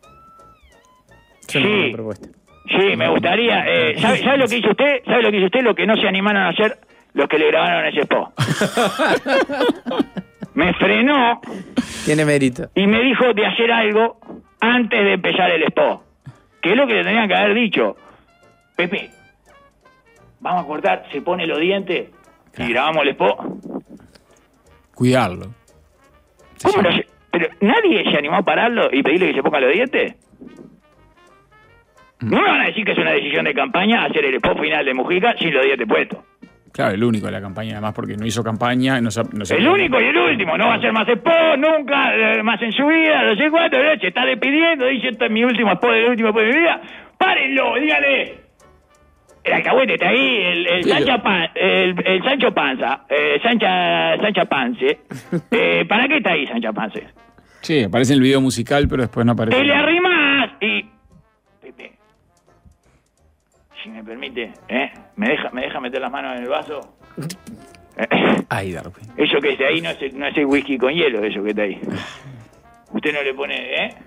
Es una buena Sí. propuesta. Sí, me gustaría. Eh, ¿sabe, ¿Sabe lo que hizo usted? ¿Sabe lo que hizo usted? Lo que no se animaron a hacer los que le grabaron ese expo. Me frenó Tiene mérito. y me dijo de hacer algo antes de empezar el expo. Que es lo que le tenían que haber dicho. Pepe, vamos a cortar, se pone los dientes y grabamos el expo. Cuidarlo. Se ¿Cómo llama. lo hace? Pero nadie se animó a pararlo y pedirle que se ponga los dientes. No me van a decir que es una decisión de campaña hacer el expo final de Mujica sin los dientes puestos. Claro, el único de la campaña, además, porque no hizo campaña. No, sa- no sa- El único y el último, no va a ser más expo, nunca, eh, más en su vida, no sé cuánto, eh, se está despidiendo, dice, esto es mi último expo del último expo de mi vida. Párenlo, dígale. El alcahuete está ahí, el, el, Sí, Sancha yo- Pan- el, el Sancho Panza, eh, Sancha, Sancha Pance. Eh, ¿Para qué está ahí Sancha Pance? Sí, aparece en el video musical, pero después no aparece. Te le arrimas y... Pepe, si me permite, ¿eh? ¿Me deja, me deja meter las manos en el vaso? Ay, Darwin. Eso que está ahí no es, el, no es el whisky con hielo, eso que está ahí. Usted no le pone, ¿eh?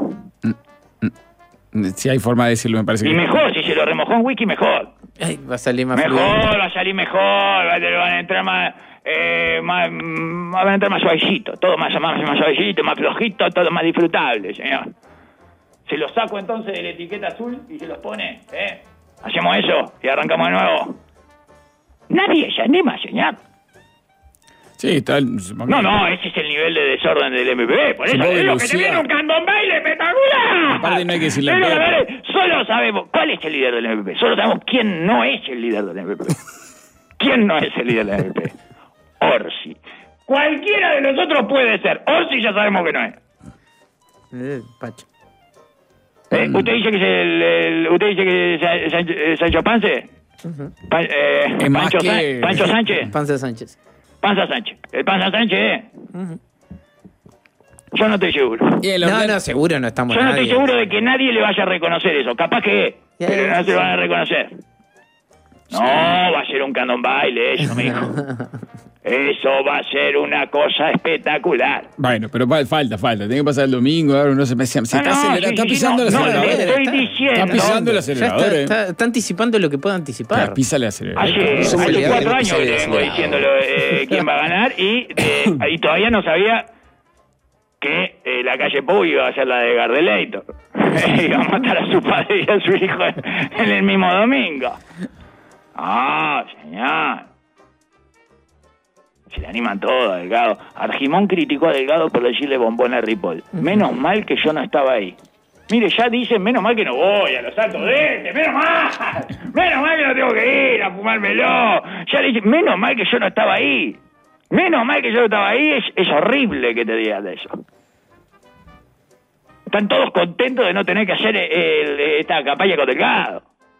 Si hay forma de decirlo, me parece Y que. mejor, si se lo remojó en whisky, mejor. Ay, va a salir más Mejor, fluido. va a salir mejor, va- le van a entrar más, eh, más, mm, van a entrar más suavecito, todo más, más, más suavecito, más flojito, todo más disfrutable, señor. Se los saco entonces de la etiqueta azul y se los pone, ¿eh? Hacemos eso y arrancamos de nuevo. Nadie se anima, señor. Sí, está. No, no, ese es el nivel de desorden del M P P. Por eso Supongo le que digo que te Lucía- viene un candombaile espectacular. Aparte no hay que decirle Es lo que a Pepe. vale. Solo sabemos cuál es el líder del M P P. Solo sabemos quién no es el líder del M P P. ¿Quién no es el líder del M P P? Orsi. Cualquiera de nosotros puede ser. Orsi ya sabemos que no es. Eh, Pacho. ¿Eh? ¿Usted dice que es el, el- usted dice que es Sa- Sancho, eh, Sancho Pance? Pa- eh, Es más Pancho, que- Sa- Pancho Sánchez. Panza Sánchez. Panza Sánchez. El Panza Sánchez, ¿eh? Yo no estoy seguro. Y el No, orden- no, seguro no estamos Yo no nadie. estoy seguro de que nadie le vaya a reconocer eso. Capaz que, Ya, pero no ya, se lo sí. van a reconocer. No, va a ser un candombaile eso, mijo. Eso va a ser una cosa espectacular. Bueno, pero fa- falta, falta. Tiene que pasar el domingo. Ahora uno se, se, se Ah, está, no, acelera- sí, está sí, pisando no, el no, acelerador. le estoy Está- diciendo. Está pisando el Ya acelerador. está, eh. está, está anticipando lo que pueda anticipar. Claro, pisa el acelerador. Hace, Somos hace líderes cuatro del años que le episodio vengo de diciéndolo eh, quién va a ganar y, eh, y todavía no sabía que eh, la calle Pou iba a ser la de Gardelator. Iba a matar a su padre y a su hijo en, en el mismo domingo. Ah, señor. Se le animan todos, Delgado. Argimón criticó a Delgado por decirle bombón a Ripoll. Menos mal que yo no estaba ahí. Mire, ya dicen, menos mal que no voy a los saltos de este, menos mal. Menos mal que no tengo que ir a fumármelo. Ya le dicen, menos mal que yo no estaba ahí. Menos mal que yo no estaba ahí. Es, es horrible que te digan de eso. Están todos contentos de no tener que hacer el- esta campaña con Delgado.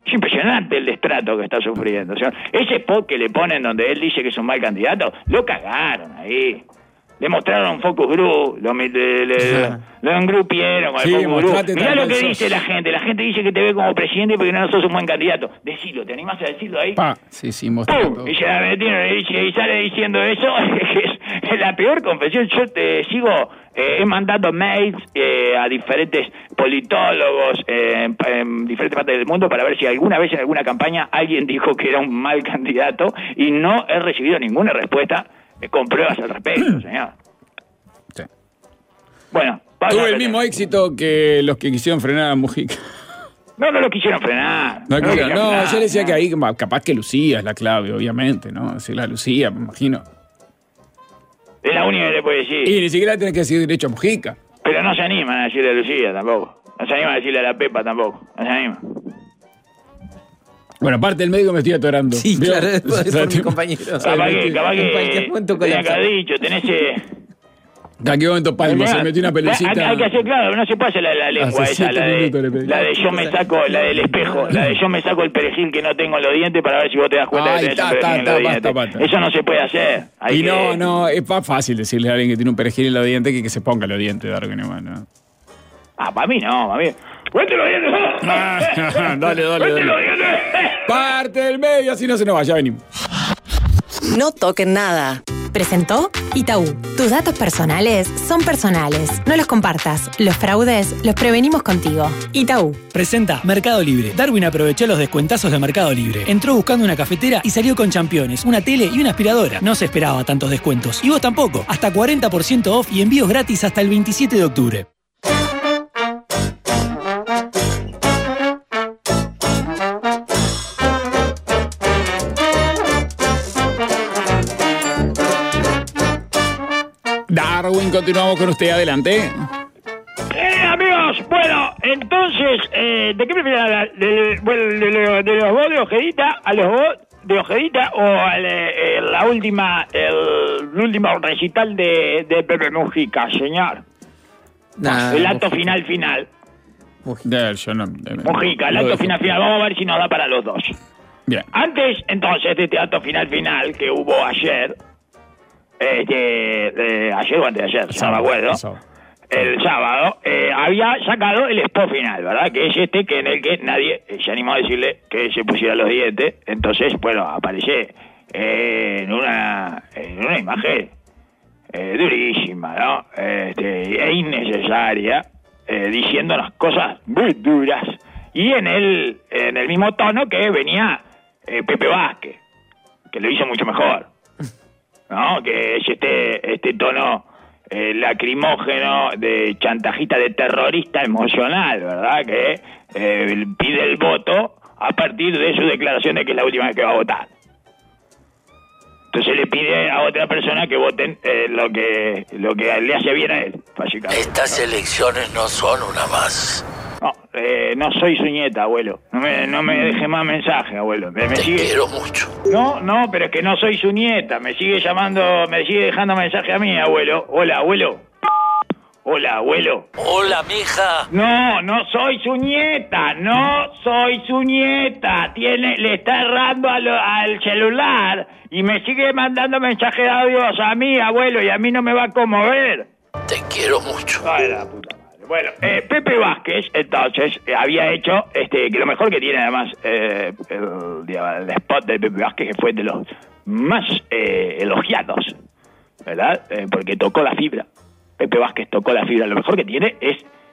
Es impresionante el destrato que está sufriendo. O sea, ese spot que le ponen donde él dice que es un mal candidato, lo cagaron ahí. Le mostraron un focus group, lo, le, le, lo engrupieron con sí, el focus group. Mirá lo que sos. dice la gente. La gente dice que te ve como presidente porque no sos un buen candidato. Decilo, ¿te animás a decirlo ahí? Pa. Sí, sí, mostrando. Y se la metieron y, dice, y sale diciendo eso, que es, es la peor confesión. Yo te sigo, eh, he mandado mails eh, a diferentes politólogos eh, en, en diferentes partes del mundo para ver si alguna vez en alguna campaña alguien dijo que era un mal candidato y no he recibido ninguna respuesta con pruebas al respecto, señor. Sí. Bueno, tuve el mismo éxito que los que quisieron frenar a Mujica. No, no lo quisieron frenar. No, no, no, quisieron no frenar, yo le decía no. que ahí capaz que Lucía es la clave, obviamente, ¿no? Si la Lucía, me imagino. Es la única que le puede decir. Y ni siquiera tenés que decir derecho a Mujica. Pero no se animan a decirle a Lucía tampoco. No se animan a decirle a la Pepa tampoco. No se animan. Bueno, aparte el médico me estoy atorando. Sí, ¿Vio? claro, es por, O sea, por mi compañero. Capaz que, capaz En cualquier que momento tenía que colapsa. haber dicho, tenés... Eh, ¿A qué momento Palma se metió una pelucita? Hay, hay que hacer, claro, no se puede hacer la, la lengua Hace esa, la siete de, minutos le pedí. la de yo me saco, la del espejo, la de yo me saco el perejil que no tengo en los dientes para ver si vos te das cuenta Ay, que tenés ta, un perejil ta, en ta, los basta, dientes. basta. Eso no se puede hacer. Hay Y que- no, no, es más fácil decirle a alguien que tiene un perejil en los dientes que que se ponga los dientes, Darwin, bueno. Ah, para mí no, para mí. ¡Cuente los dientes! Ah, dale, dale, ¡Cuente los dale. dientes! Parte del medio, así no se nos va, ya venimos. No toquen nada. Presentó Itaú. Tus datos personales son personales. No los compartas. Los fraudes los prevenimos contigo. Itaú. Presenta Mercado Libre. Darwin aprovechó los descuentazos de Mercado Libre. Entró buscando una cafetera y salió con championes, una tele y una aspiradora. No se esperaba tantos descuentos. Y vos tampoco. Hasta cuarenta por ciento off y envíos gratis hasta el veintisiete de octubre. Darwin, continuamos con usted, adelante. Eh, amigos, bueno, entonces, eh, ¿de qué prefieren hablar? ¿De, de, bueno, de, de- de los votos de Ojedita, a los votos de Ojedita o al, eh, la última, el, el último recital de, de Pepe Mujica, señor? Nah, el acto final final. Ya, yo no, eh, Mujica, el lo acto dejo. final final. Vamos a ver si nos da para los dos. Bien. Antes, entonces, de este acto final final que hubo ayer, este, eh, ayer o antes de ayer, no me acuerdo, Sábado. el sábado, eh, había sacado el spot final, ¿verdad? Que es este que en el que nadie eh, se animó a decirle que se pusiera los dientes. Entonces, bueno, aparece eh, en una en una imagen eh, durísima, ¿no? Este, e innecesaria, eh, diciéndonos cosas muy duras. Y en el, en el mismo tono que venía eh, Pepe Vázquez, que lo hizo mucho mejor, ¿no? Que es este, este tono eh, lacrimógeno de chantajista, de terrorista emocional, ¿verdad? Que eh, pide el voto a partir de su declaración de que es la última vez que va a votar. Entonces le pide a otra persona que voten eh, lo que lo que le hace bien a él, básicamente. Estas elecciones no son una más. No, eh, no soy su nieta, abuelo. No me, no me deje más mensaje, abuelo. Me, me Te sigue... quiero mucho. No, no, pero es que no soy su nieta. Me sigue llamando, me sigue dejando mensaje a mí, abuelo. Hola, abuelo. Hola, abuelo. Hola, mija. No, no soy su nieta. No soy su nieta. Tiene, le está errando a lo- al celular y me sigue mandando mensajes de audios a mí, abuelo, y a mí no me va a conmover. Te quiero mucho. Ay, la puta madre. Bueno, eh, Pepe Vázquez, entonces, eh, había hecho, este, que lo mejor que tiene además, eh, el, digamos, el spot de Pepe Vázquez, que fue de los más eh, elogiados, ¿verdad? Eh, porque tocó la fibra. Pepe Vázquez tocó la fibra. Lo mejor que tiene es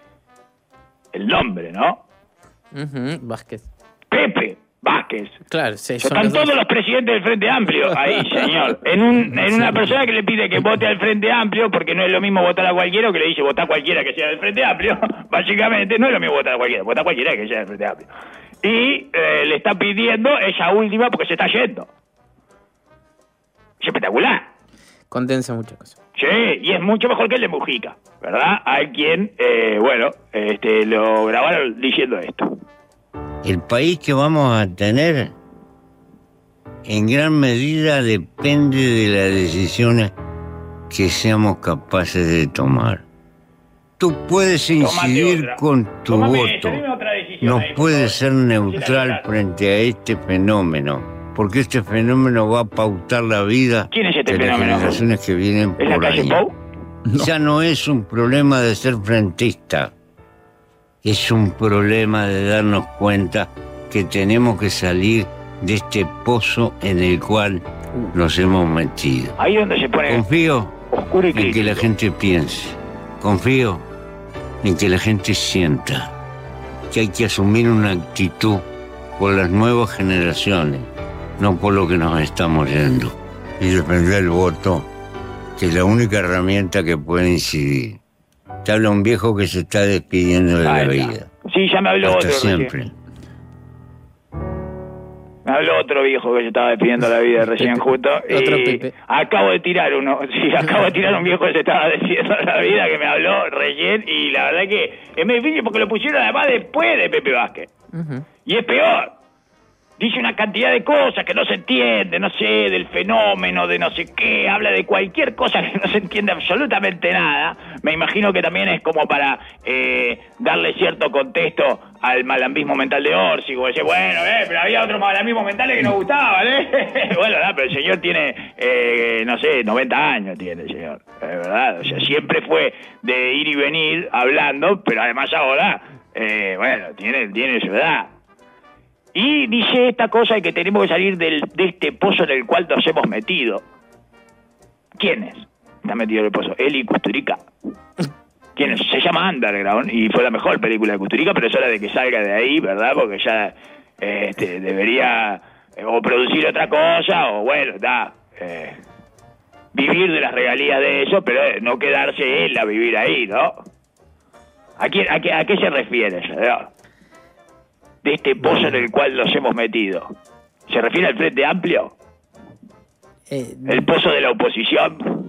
el nombre, ¿no? Ujú, Vázquez. Pepe Vázquez. Claro, sí. son Están los dos. todos los presidentes del Frente Amplio ahí, señor. En, un, en una persona que le pide que vote al Frente Amplio, porque no es lo mismo votar a cualquiera, o que le dice votar a cualquiera que sea del Frente Amplio. Básicamente, no es lo mismo votar a cualquiera, votar a cualquiera que sea del Frente Amplio. Y eh, le está pidiendo esa última porque se está yendo. Es espectacular. Condensa muchas cosas. Sí, y es mucho mejor que el de Mujica, ¿verdad? Hay quien, eh, bueno, este, lo grabaron diciendo esto. El país que vamos a tener en gran medida depende de las decisiones que seamos capaces de tomar. Tú puedes Tómate incidir otra. con tu Tómame voto. esa, dime otra no puede ser neutral frente a este fenómeno, porque este fenómeno va a pautar la vida ¿Quién es este de las fenómeno? generaciones que vienen ¿Es la por calle ahí. Pou? No. Ya no es un problema de ser frentista, es un problema de darnos cuenta que tenemos que salir de este pozo en el cual nos hemos metido. Ahí donde se pone Confío oscuro y en que crítico. la gente piense, confío en que la gente sienta que hay que asumir una actitud por las nuevas generaciones, no por lo que nos estamos yendo, y defender el voto, que es la única herramienta que puede incidir. Te habla un viejo que se está despidiendo de Ahí la está. vida. Sí, ya me habló Hasta otro recién. siempre. Me habló otro viejo que se estaba despidiendo la vida recién Pepe. justo. Otro y Pepe. acabo de tirar uno. Sí, acabo de tirar un viejo que se estaba despidiendo la vida que me habló recién. Y la verdad que es muy difícil porque lo pusieron además después de Pepe Vázquez. Ujú. Y es peor. Dice una cantidad de cosas que no se entiende, no sé, del fenómeno, de no sé qué, habla de cualquier cosa que no se entiende absolutamente nada. Me imagino que también es como para eh, darle cierto contexto al malambismo mental de Orsi, como decir, bueno, eh, pero había otros malambismos mentales que nos gustaban, ¿eh? Bueno, no, pero el señor tiene, eh, no sé, noventa años tiene el señor, es verdad. O sea, siempre fue de ir y venir hablando, pero además ahora, eh, bueno, tiene, tiene su edad. Y dice esta cosa de que tenemos que salir del, de este pozo en el cual nos hemos metido. ¿Quién es? Está metido en el pozo. Él y Kusturica. ¿Quién es? Se llama Underground y fue la mejor película de Kusturica, pero es hora de que salga de ahí, ¿verdad? Porque ya eh, este, debería eh, o producir otra cosa o, bueno, da, eh, vivir de las regalías de eso, pero eh, no quedarse él a vivir ahí, ¿no? ¿A, quién, a, qué, a qué se refiere, señor? De este pozo en el cual nos hemos metido. ¿Se refiere al Frente Amplio? Eh, ¿El pozo de la oposición?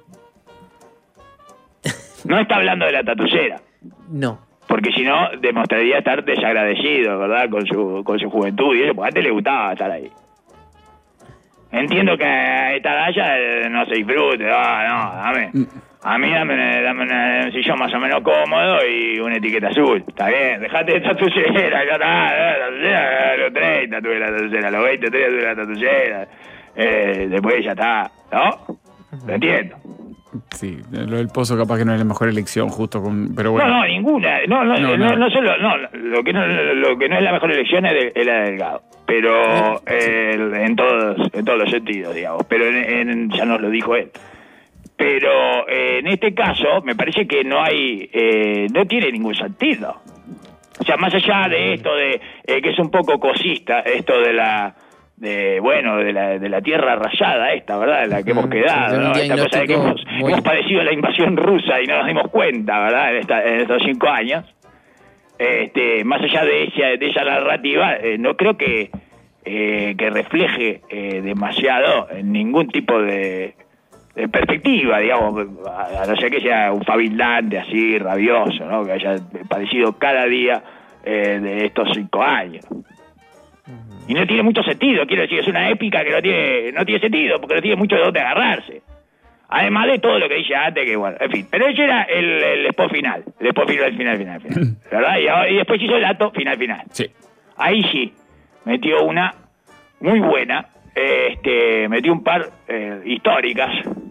No está hablando de la tatullera, no. porque si no demostraría estar desagradecido, ¿verdad? Con su con su juventud y eso, porque antes le gustaba estar ahí. Entiendo que a esta edad eh, no se disfrute, ah, no, dame. A mí dame, dame una- un sillón más o menos cómodo y una etiqueta azul. Está bien, dejate de tatullera, ya está, eh, tatullera, a los treinta tuve la tatullera, a los veinte tuve la tatullera. Eh, después ya está, ¿no? Lo entiendo. Sí, lo del pozo capaz que no es la mejor elección, justo con. Pero bueno. No, no, ninguna. No, no, No, no, no. no solo, no, lo que no, lo que no es la mejor elección es, de, es la de Delgado. Pero eh, en todos, en todos los sentidos, digamos. Pero en, en- ya nos lo dijo él. Pero eh, en este caso me parece que no hay, eh, no tiene ningún sentido. O sea, más allá de esto de eh, que es un poco cosista, esto de la, de bueno, de la, de la tierra rayada esta, ¿verdad? De la que hemos Mm, quedado, sí, ¿no? un Esta cosa de que hemos, diagnóstico muy- hemos padecido la invasión rusa y no nos dimos cuenta, ¿verdad? En, esta, en estos cinco años. Este, más allá de esa, de esa narrativa, eh, no creo que, eh, que refleje eh, demasiado en ningún tipo de, de perspectiva, digamos, a, a no ser que sea un fabildante así, rabioso, ¿no? Que haya padecido cada día eh, de estos cinco años. Y no tiene mucho sentido, quiero decir, es una épica que no tiene, no tiene sentido, porque no tiene mucho de dónde agarrarse. Además de todo lo que dije antes, que bueno, en fin. Pero ese era el, el spot final, el spot final, final, final, final. ¿Verdad? Y, ahora- y después hizo el acto final, final. Sí. Ahí sí, metió una muy buena, eh, este, metió un par eh, históricas,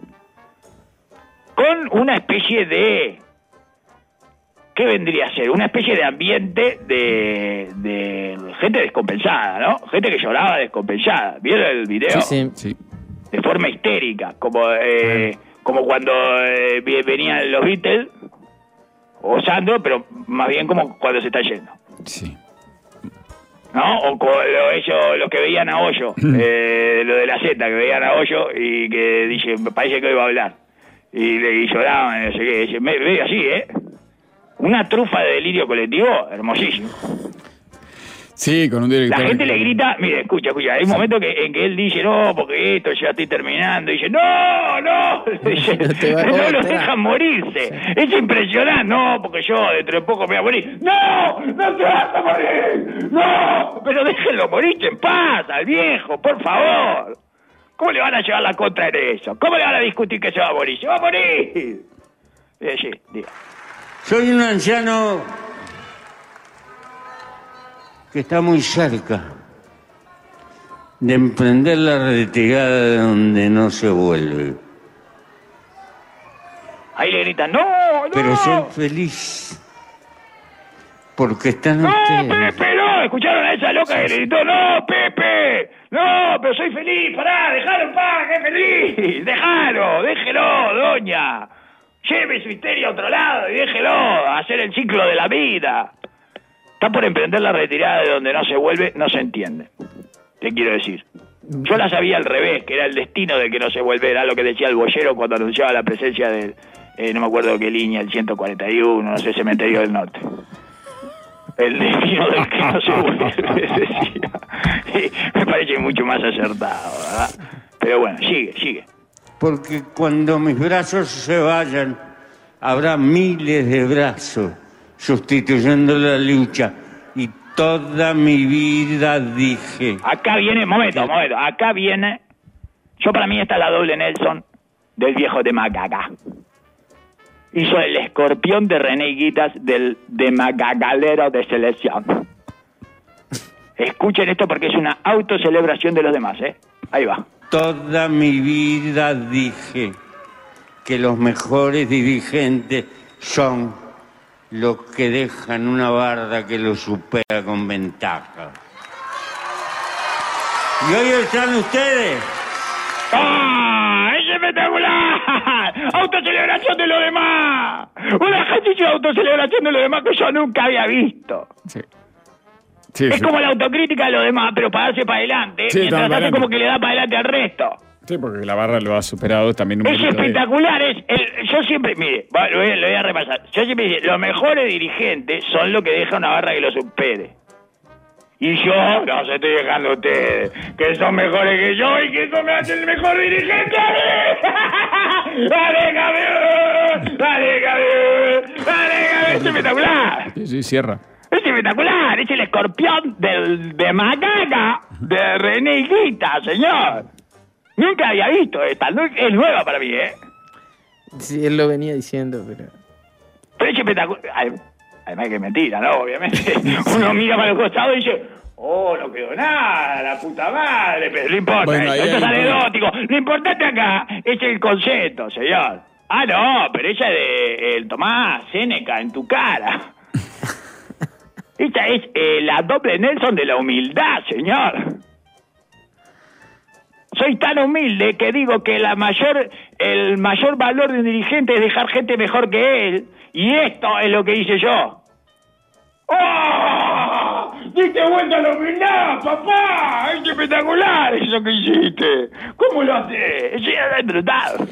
con una especie de... ¿Qué vendría a ser? Una especie de ambiente de, de gente descompensada, ¿no? Gente que lloraba descompensada. ¿Vieron el video? Sí, sí. Sí. De forma histérica, como eh, como cuando eh, vi- venían los Beatles, o Sandro, pero más bien como cuando se está yendo. Sí. ¿No? O con lo, ellos, los que veían a Hoyo, eh, lo de la Z, que veían a Hoyo y que dice, me parece que hoy va a hablar. Y, le- y lloraban, no sé qué. Dice, me, ve así, ¿eh? Una trufa de delirio colectivo, hermosísimo. Sí, con un director. La gente le grita, mire, escucha, escucha, hay un momento que, en que él dice, no, porque esto ya estoy terminando, y dice, no, no, dice, No te va a no los otra. dejan morirse, es impresionante, no, porque yo dentro de poco me voy a morir, no, no te vas a morir, no, pero déjenlo morirse en paz al viejo, por favor. ¿Cómo le van a llevar la contra en eso? ¿Cómo le van a discutir que se va a morir? ¡Se va a morir! Eh, sí, diga. Soy un anciano que está muy cerca de emprender la retirada de donde no se vuelve. Ahí le gritan, ¡no, no! Pero soy feliz, porque están ¡No, ustedes. Pepe, no! ¿Escucharon a esa loca que le gritó, ¡no, Pepe! ¡No, pero soy feliz! ¡Pará, dejalo en paz, que es feliz! ¡Déjalo, déjelo, doña! Lleve su histeria a otro lado y déjelo hacer el ciclo de la vida. Está por emprender la retirada de donde no se vuelve, no se entiende. ¿Qué quiero decir? Yo la sabía al revés, que era el destino de que no se vuelve, era lo que decía el boyero cuando anunciaba la presencia del, eh, no me acuerdo qué línea, el ciento cuarenta y uno, no sé, Cementerio del Norte. El destino del que no se vuelve, decía. Sí, me parece mucho más acertado, ¿verdad? Pero bueno, sigue, sigue. Porque cuando mis brazos se vayan, habrá miles de brazos sustituyendo la lucha. Y toda mi vida dije... Acá viene, momento, momento, acá viene... Yo para mí esta es la doble Nelson del viejo de Macaca. Hizo el escorpión de René Guitas del de Magagalero de selección. Escuchen esto porque es una autocelebración de los demás, ¿eh? Ahí va. Toda mi vida dije que los mejores dirigentes son los que dejan una barda que los supera con ventaja. Y hoy están ustedes. ¡Ah! ¡Es espectacular! ¡Autocelebración de los demás! Un ejercicio de autocelebración de los demás que yo nunca había visto. Sí. Sí, es sí. como la autocrítica de los demás, pero para darse para adelante. Sí, mientras para hace adelante. como que le da para adelante al resto. Sí, porque la barra lo ha superado también un Es poquito de- espectacular, es el, yo siempre, mire, va, lo, voy, a- lo voy a repasar. Yo siempre digo, los mejores dirigentes son los que dejan una barra que lo supere. Y yo, no se estoy dejando a ustedes, que son mejores que yo y que eso me hace el mejor dirigente a mí. ¡Dale, campeón! ¡Dale, campeón! ¡Dale, campeón! ¡Es espectacular! Sí, sí, cierra. Es espectacular, es el escorpión del, de Macaca de René Guita, señor. Nunca había visto esta, no- es nueva para mí, ¿eh? Sí, él lo venía diciendo, pero... Pero es espectacular. Además que es mentira, ¿no? Obviamente. Uno mira para los costados y dice, oh, no quedó nada, la puta madre, pero no importa, Bueno, eso, ahí esto es hay- anecdótico. Lo importante acá es el concepto, señor. Ah, no, pero ella es de el Tomás Seneca en tu cara. Esta es eh, la doble Nelson de la humildad, señor. Soy tan humilde que digo que la mayor, el mayor valor de un dirigente es dejar gente mejor que él. Y esto es lo que hice yo. ¡Oh! ¡Diste vuelta a la humildad, papá! ¡Es espectacular eso que hiciste! ¿Cómo lo haces? Es brutal.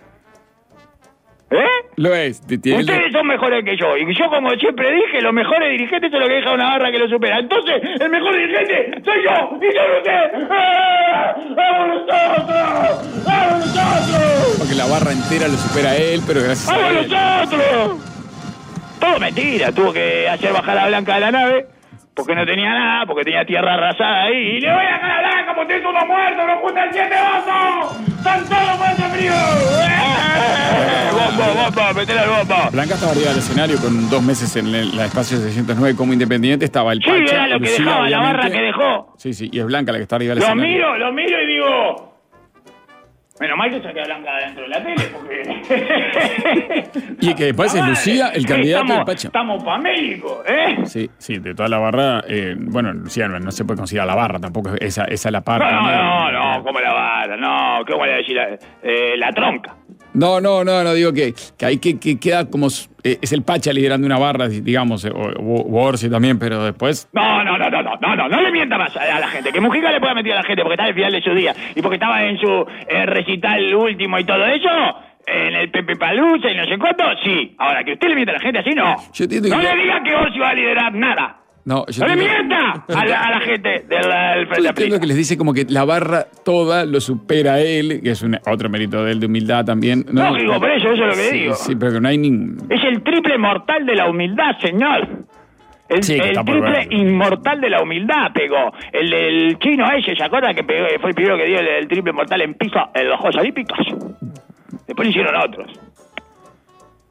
¿Eh? Lo es. t- tiene- Ustedes son mejores que yo. Y yo, como siempre dije, los mejores dirigentes son los que dejan una barra que lo supera. Entonces, el mejor dirigente soy yo. Y son ustedes. ¡Ah! ¡Vamos nosotros! ¡Vamos nosotros! Porque la barra entera lo supera a él, pero gracias a ¡Vamos él. nosotros! Todo mentira. Tuvo que hacer bajar a Blanca de la nave. Porque no tenía nada, porque tenía tierra arrasada ahí. Y le voy a dejar a Blanca porque es uno muerto, no juntan siete osos. ¡Están todos muertos fríos! ¡Eh! ¡Bombo, bombo! ¡Metele al bombo! Blanca estaba arriba del escenario con dos meses en el- la espacio seiscientos nueve como independiente. Estaba el Sí, Pacha, era lo que Lucía, dejaba, la obviamente. barra que dejó. Sí, sí, y es Blanca la que está arriba del Lo escenario. miro, lo miro y digo... Menos mal que saqué a Blanca dentro de la tele, porque... Y que después es Madre, Lucía, el candidato estamos, del Pacha. Estamos para México, ¿eh? Sí, sí, de toda la barra, eh, bueno, Lucía no, no se puede considerar la barra tampoco, esa, esa es la parte. No, no, no, no, como la barra, no, ¿cómo le voy a decir? La, eh, la tronca. No, no, no, no, digo que, que ahí que, que queda como, eh, es el Pacha liderando una barra, digamos, eh, o, o Orsi también, pero después... No, no, no, no, no, no, no, no le mienta más a, a la gente. Que Mujica le pueda mentir a la gente porque está al final de su día y porque estaba en su eh, recital último y todo eso, en el Pepe Palusa y no sé cuánto, sí. Ahora, que usted le mienta a la gente así, no. Yo entiendo No que- le diga que Orsi va a liderar nada. No, yo ¡No le entiendo- mienta a la, a la gente del, del Yo Frente entiendo Amplio! que les dice como que la barra toda lo supera a él, que es un, otro mérito de él de humildad también. No, Lógico, por eso, eso es lo que sí, digo. Sí, pero que no hay ningún... Es el triple mortal de la humildad, señor. El, Sí, que el está por triple ver. inmortal de la humildad pegó. El del chino ese, ¿se acuerdan que pegó, fue el primero que dio el, el triple mortal en piso en los Juegos Olímpicos? Después hicieron otros.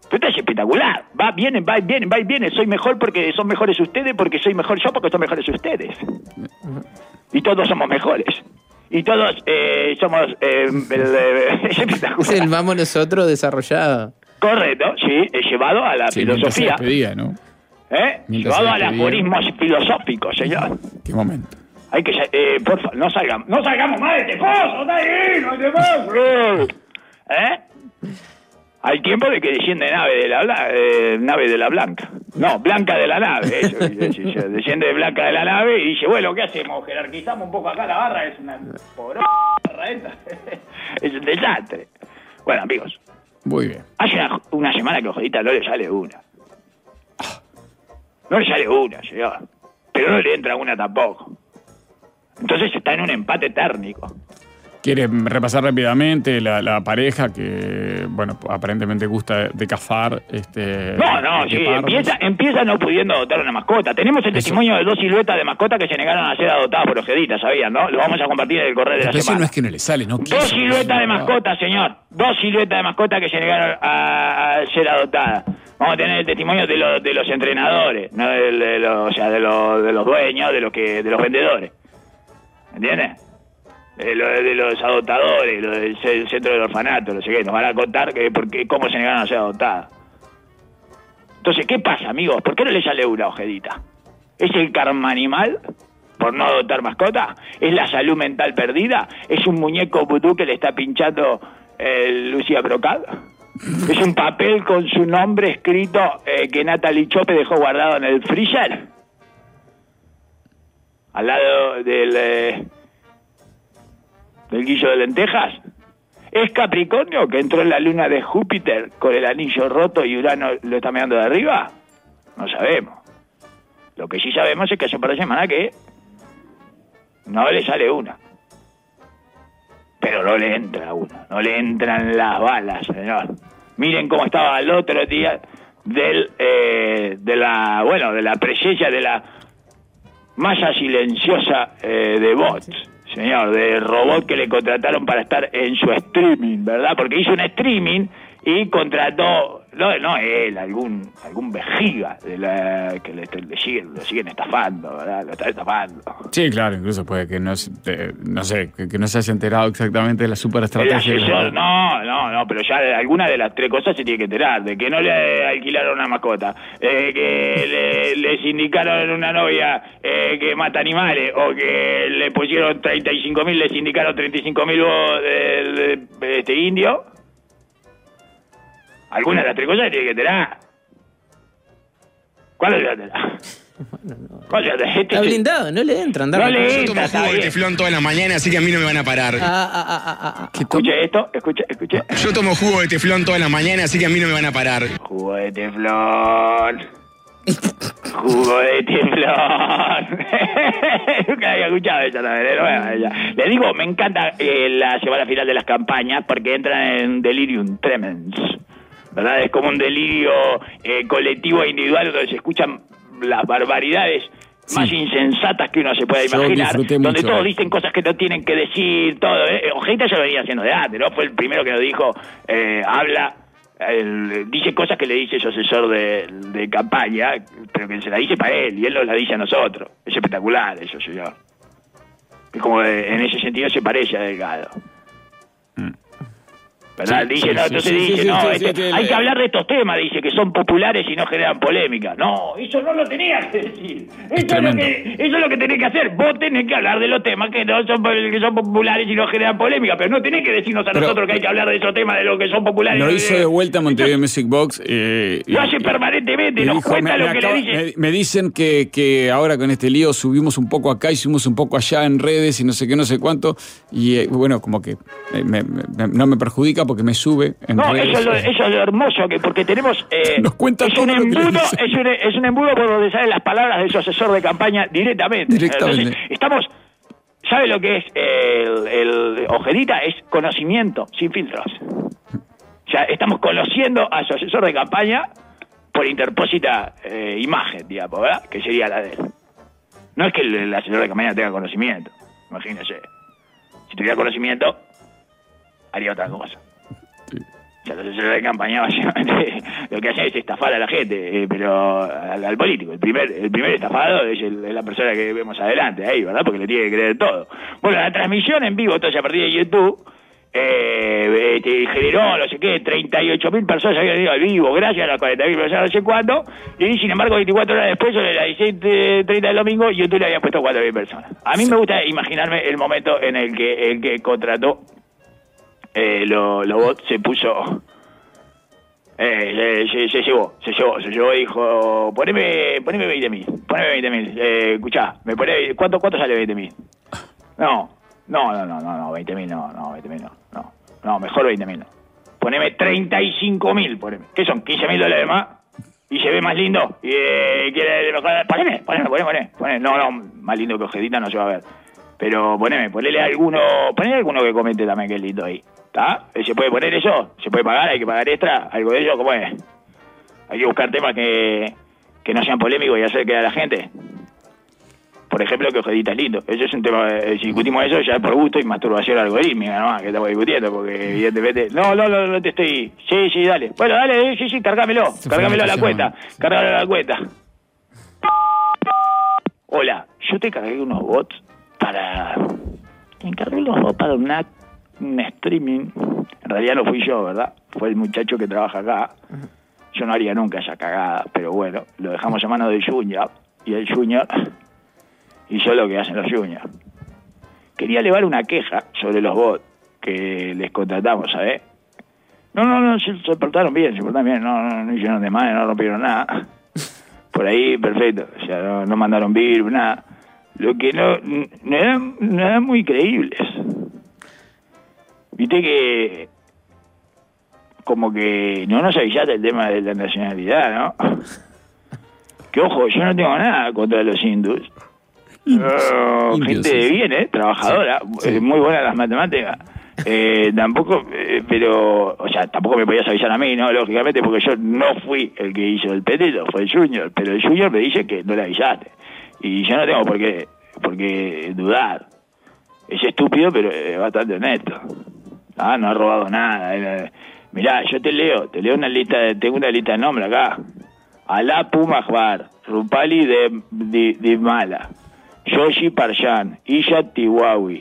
Pero esto es espectacular. Va, vienen, va, vienen, va y viene. Soy mejor porque son mejores ustedes, porque soy mejor yo, porque son mejores ustedes. Y todos somos mejores. Y todos eh, somos... Eh, el, eh, es espectacular. Es el vamos nosotros desarrollado. Correcto, sí, he llevado a la Sí, filosofía. mientras se despedía, ¿no? ¿Eh? Mientras Llevado se al despedía. aforismos filosóficos, señor. ¿Qué momento? Hay que... Eh, por favor, no salgamos. ¡No salgamos más de este coso! ¡Está ahí! ¡No te pases! ¿Eh? Al tiempo de que desciende nave de la bla- eh, nave de la Blanca. No, Blanca de la nave. Eso, desciende Blanca de la nave y dice, bueno, ¿qué hacemos? Jerarquizamos un poco acá la barra. Es una pobre barra esta. Es un desastre. Bueno, amigos. Muy bien. Hace una, una semana que Ojedita no le sale una. No le sale una, señor. Pero no le entra una tampoco. Entonces está en un empate térmico. ¿Quiere repasar rápidamente la, la pareja que, bueno, aparentemente gusta de cazar? Este, No, no, de sí, pardos? empieza, empieza no pudiendo adoptar una mascota. Tenemos el Eso. testimonio de dos siluetas de mascota que se negaron a ser adoptadas por Ojedita, ¿sabían, no? Lo vamos a compartir en el correo de la Pero eso semana. no es que no le sale, no quiso. Dos siluetas de No. mascota, señor. Dos siluetas de mascota que se negaron a, a ser adoptadas. Vamos a tener el testimonio de, los de los entrenadores, no de, de los, o sea, de los, de los dueños, de los que, de los vendedores. ¿Entiendes? De, lo, de los adoptadores, lo del ce- centro del orfanato, no sé qué. Nos van a contar que, por qué, cómo se negaron a ser adoptadas. Entonces, ¿qué pasa, amigos? ¿Por qué no le sale una Ojedita? ¿Es el karma animal por no adoptar mascota? ¿Es la salud mental perdida? ¿Es un muñeco vudú que le está pinchando eh, Lucía Brocal? ¿Es un papel con su nombre escrito eh, que Natalie Chope dejó guardado en el freezer? Al lado del, eh, del guillo de lentejas. ¿Es Capricornio que entró en la luna de Júpiter con el anillo roto y Urano lo está mirando de arriba? No sabemos. Lo que sí sabemos es que hace un par de semanas que no le sale una. Pero no le entra una, no le entran las balas, señor. Miren cómo estaba el otro día del, eh, de la, bueno, de la presencia de la masa silenciosa eh, de bots, señor, de robot que le contrataron para estar en su streaming, ¿verdad? Porque hizo un streaming y contrató, no, no él, algún algún vejiga de la, que le, le siguen, lo siguen estafando, ¿verdad? Lo están estafando. Sí, claro, incluso puede que no, se- te- no sé, que, que no se haya enterado exactamente de la El superestrategia. que le- asesor, no, no, no, pero ya de alguna de las tres cosas se tiene que enterar, de que no le alquilaron una mascota, eh, que le, le sindicaron una novia eh, que mata animales, o que le pusieron treinta y cinco mil, le sindicaron treinta y cinco mil de, de- de este indio. Alguna de las tres cosas se tiene que enterar. ¿Cuál es la enterar? ¿Cuál es la Este Está es- blindado, no le entran. dale. No le Yo tomo entra, está jugo de bien. teflón toda la mañana, así que a mí no me van a parar. Ah, ah, ah, ah, ah, ah. Escuche esto, escuche, escuche. Yo tomo jugo de teflón toda la mañana, así que a mí no me van a parar. Jugo de teflón. Jugo de teflón. Nunca había escuchado esa, la verdad. ella. Le digo, me encanta eh, la semana final de las campañas porque entran en delirium tremens. ¿Verdad? Es como un delirio eh, colectivo e individual donde se escuchan las barbaridades Sí. más insensatas que uno se pueda Yo imaginar, disfruté donde mucho. todos dicen cosas que no tienen que decir, todo. ¿eh? Ojeda ya lo venía haciendo de antes, ¿no? Fue el primero que lo dijo, eh, habla, el- dice cosas que le dice su asesor de, de campaña, pero que se la dice para él y él nos la dice a nosotros. Es espectacular eso, señor. Es como eh, en ese sentido se parece a Delgado. ¿Verdad? Sí, dice, sí, no, sí, entonces sí, dice, sí, no, sí, este- sí, que hay le- que hablar de estos temas, dice, que son populares y no generan polémica. No, eso no lo tenía que decir. Eso es, lo tremendo. que, eso es lo que tenés que hacer. Vos tenés que hablar de los temas que no son, que son populares y no generan polémica, pero no tenés que decirnos a Pero- nosotros que hay que hablar de esos temas de los que son populares. Lo y no hizo que- de vuelta a Montevideo Music Box. Eh, Lo y- hace y- permanentemente, y nos dijo, cuenta me, lo me que acaba- le dice. me- me dicen que, que ahora con este lío subimos un poco acá y subimos un poco allá en redes y no sé qué, no sé cuánto. Y eh, bueno, como que eh, me- me- me- no me perjudica porque me sube en No, redes. eso es, lo, eso es lo hermoso, que porque tenemos... eh, Nos cuenta es todo un lo que le embudo, dice. es un, es un embudo por donde salen las palabras de su asesor de campaña directamente. Directamente. Entonces, estamos... ¿Sabe lo que es el, el Ojedita? Es conocimiento, sin filtros. O sea, estamos conociendo a su asesor de campaña por interpósita eh, imagen, digamos, ¿verdad? Que sería la de él. No es que el, el asesor de campaña tenga conocimiento, imagínese. Si tuviera conocimiento, haría otra cosa. sea, los asesores de campaña básicamente lo que hacen es estafar a la gente, eh, pero al, al político. El primer el primer estafado es, el, es la persona que vemos adelante ahí, ¿verdad? Porque le tiene que creer todo. Bueno, la transmisión en vivo, entonces a partir de YouTube, eh, este, generó, no sé qué, treinta y ocho mil personas habían ido al vivo, gracias a las cuarenta mil personas, no sé cuándo, y sin embargo, veinticuatro horas después, sobre las dieciséis treinta del domingo, YouTube le había puesto cuatro mil personas. A mí me gusta imaginarme el momento en el que el que contrató Eh, lo, lo bot se puso eh, se, se, se llevó se llevó se llevó y dijo poneme poneme veinte mil poneme veinte mil eh, escuchá me pone cuánto cuánto sale veinte mil no no no no no no veinte mil no no veinte mil no no no mejor veinte mil no poneme treinta y cinco mil poneme ¿qué son? quince mil dólares más y se ve más lindo y eh, quiere mejorar poneme poneme poneme poneme no no más lindo que Ojedita no se va a ver pero poneme ponele alguno ponele alguno que comente también que es lindo ahí. ¿Está? ¿Se puede poner eso? ¿Se puede pagar? ¿Hay que pagar extra? ¿Algo de ello? ¿Cómo es? Hay que buscar temas que, que no sean polémicos y hacer que a la gente. Por ejemplo, que Ojedita es lindo. Eso es un tema, si discutimos eso ya es por gusto y masturbación algorítmica, ¿no? Que estamos discutiendo, porque evidentemente... No, no, no, no te estoy... Sí, sí, dale. Bueno, dale, sí, sí, cargámelo. Cargámelo a la cuenta. Cargámelo a la cuenta. Hola, yo te cargué unos bots para... Te encargué unos bots para una... un streaming, en realidad no fui yo, ¿verdad? Fue el muchacho que trabaja acá. Yo no haría nunca esa cagada, pero bueno, lo dejamos a mano del Junior, y el Junior hizo lo que hacen los Junior. Quería elevar una queja sobre los bots que les contratamos, ¿sabes? No, no, no, se, se portaron bien, se portaron bien, no, no, no hicieron de mal, no rompieron nada. Por ahí, perfecto, o sea, no, no mandaron virus, nada. Lo que no, no eran, no eran muy creíbles. Viste que como que no nos avisaste el tema de la nacionalidad, ¿no? Que ojo, yo no tengo nada contra los hindús. Uh, gente de bien, ¿eh? Trabajadora, sí, sí. Muy buena las matemáticas. Eh, tampoco, eh, pero, o sea, tampoco me podías avisar a mí, ¿no? Lógicamente, porque yo no fui el que hizo el petito, fue el Junior, pero el Junior me dice que no le avisaste. Y yo no tengo por qué, por qué dudar. Es estúpido, pero es bastante honesto. Ah, no ha robado nada. Eh. Mirá, yo te leo, te leo una lista, de, tengo una lista de nombres acá. Alá Pumajbar, Rupali de, de, de Mala, Yoshi Parshan, Isha Tiwawi.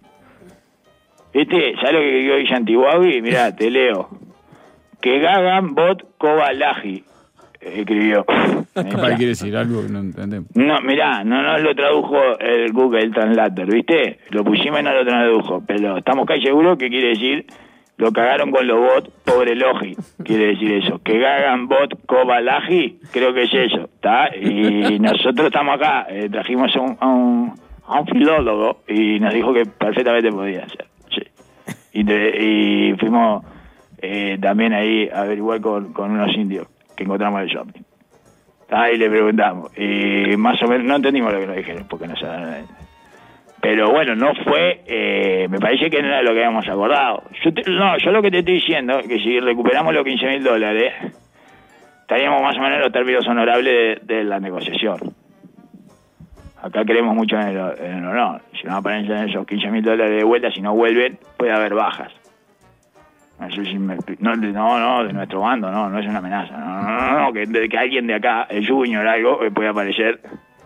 Este, ¿sabes lo que escribió Isha Tiwawi? Mirá, te leo. Que Gagan Bot Kobalaji escribió. Capaz quiere decir algo que no entendemos. No, mirá, no nos lo tradujo el Google Translator, ¿viste? Lo pusimos y no lo tradujo, pero estamos casi seguros que quiere decir lo cagaron con los bots, pobre Logi, quiere decir eso. Que Gagan Bot Kobalaji, creo que es eso, ¿está? Y nosotros estamos acá, eh, trajimos a un, a, un, a un filólogo y nos dijo que perfectamente podía ser, sí. Y, te, y fuimos eh, también ahí a averiguar con, con unos indios que encontramos en el shopping. Ahí le preguntamos. Y más o menos no entendimos lo que nos dijeron, porque no sabían. Pero bueno, no fue... Eh, me parece que no era lo que habíamos acordado. Yo te, no, yo lo que te estoy diciendo es que si recuperamos los quince mil dólares, estaríamos más o menos en los términos honorables de, de la negociación. Acá creemos mucho en el, en el honor. Si no aparecen esos quince mil dólares de vuelta, si no vuelven, puede haber bajas. No, sé si me, no, no, no, de nuestro bando, no, no es una amenaza. No, no, no, no que, de, que alguien de acá, el Junior o algo, puede aparecer.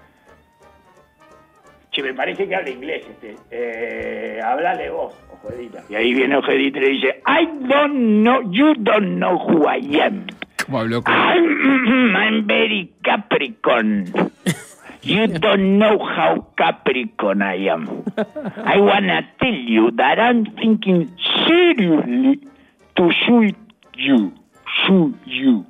Che, me parece que habla inglés este. Eh, háblale vos, Ojedita. Y ahí viene Ojedita y le dice, I don't know, you don't know who I am. ¿Cómo habló con... I'm, I'm very Capricorn. You don't know how Capricorn I am. I wanna tell you that I'm thinking seriously to shoot you, shoot you,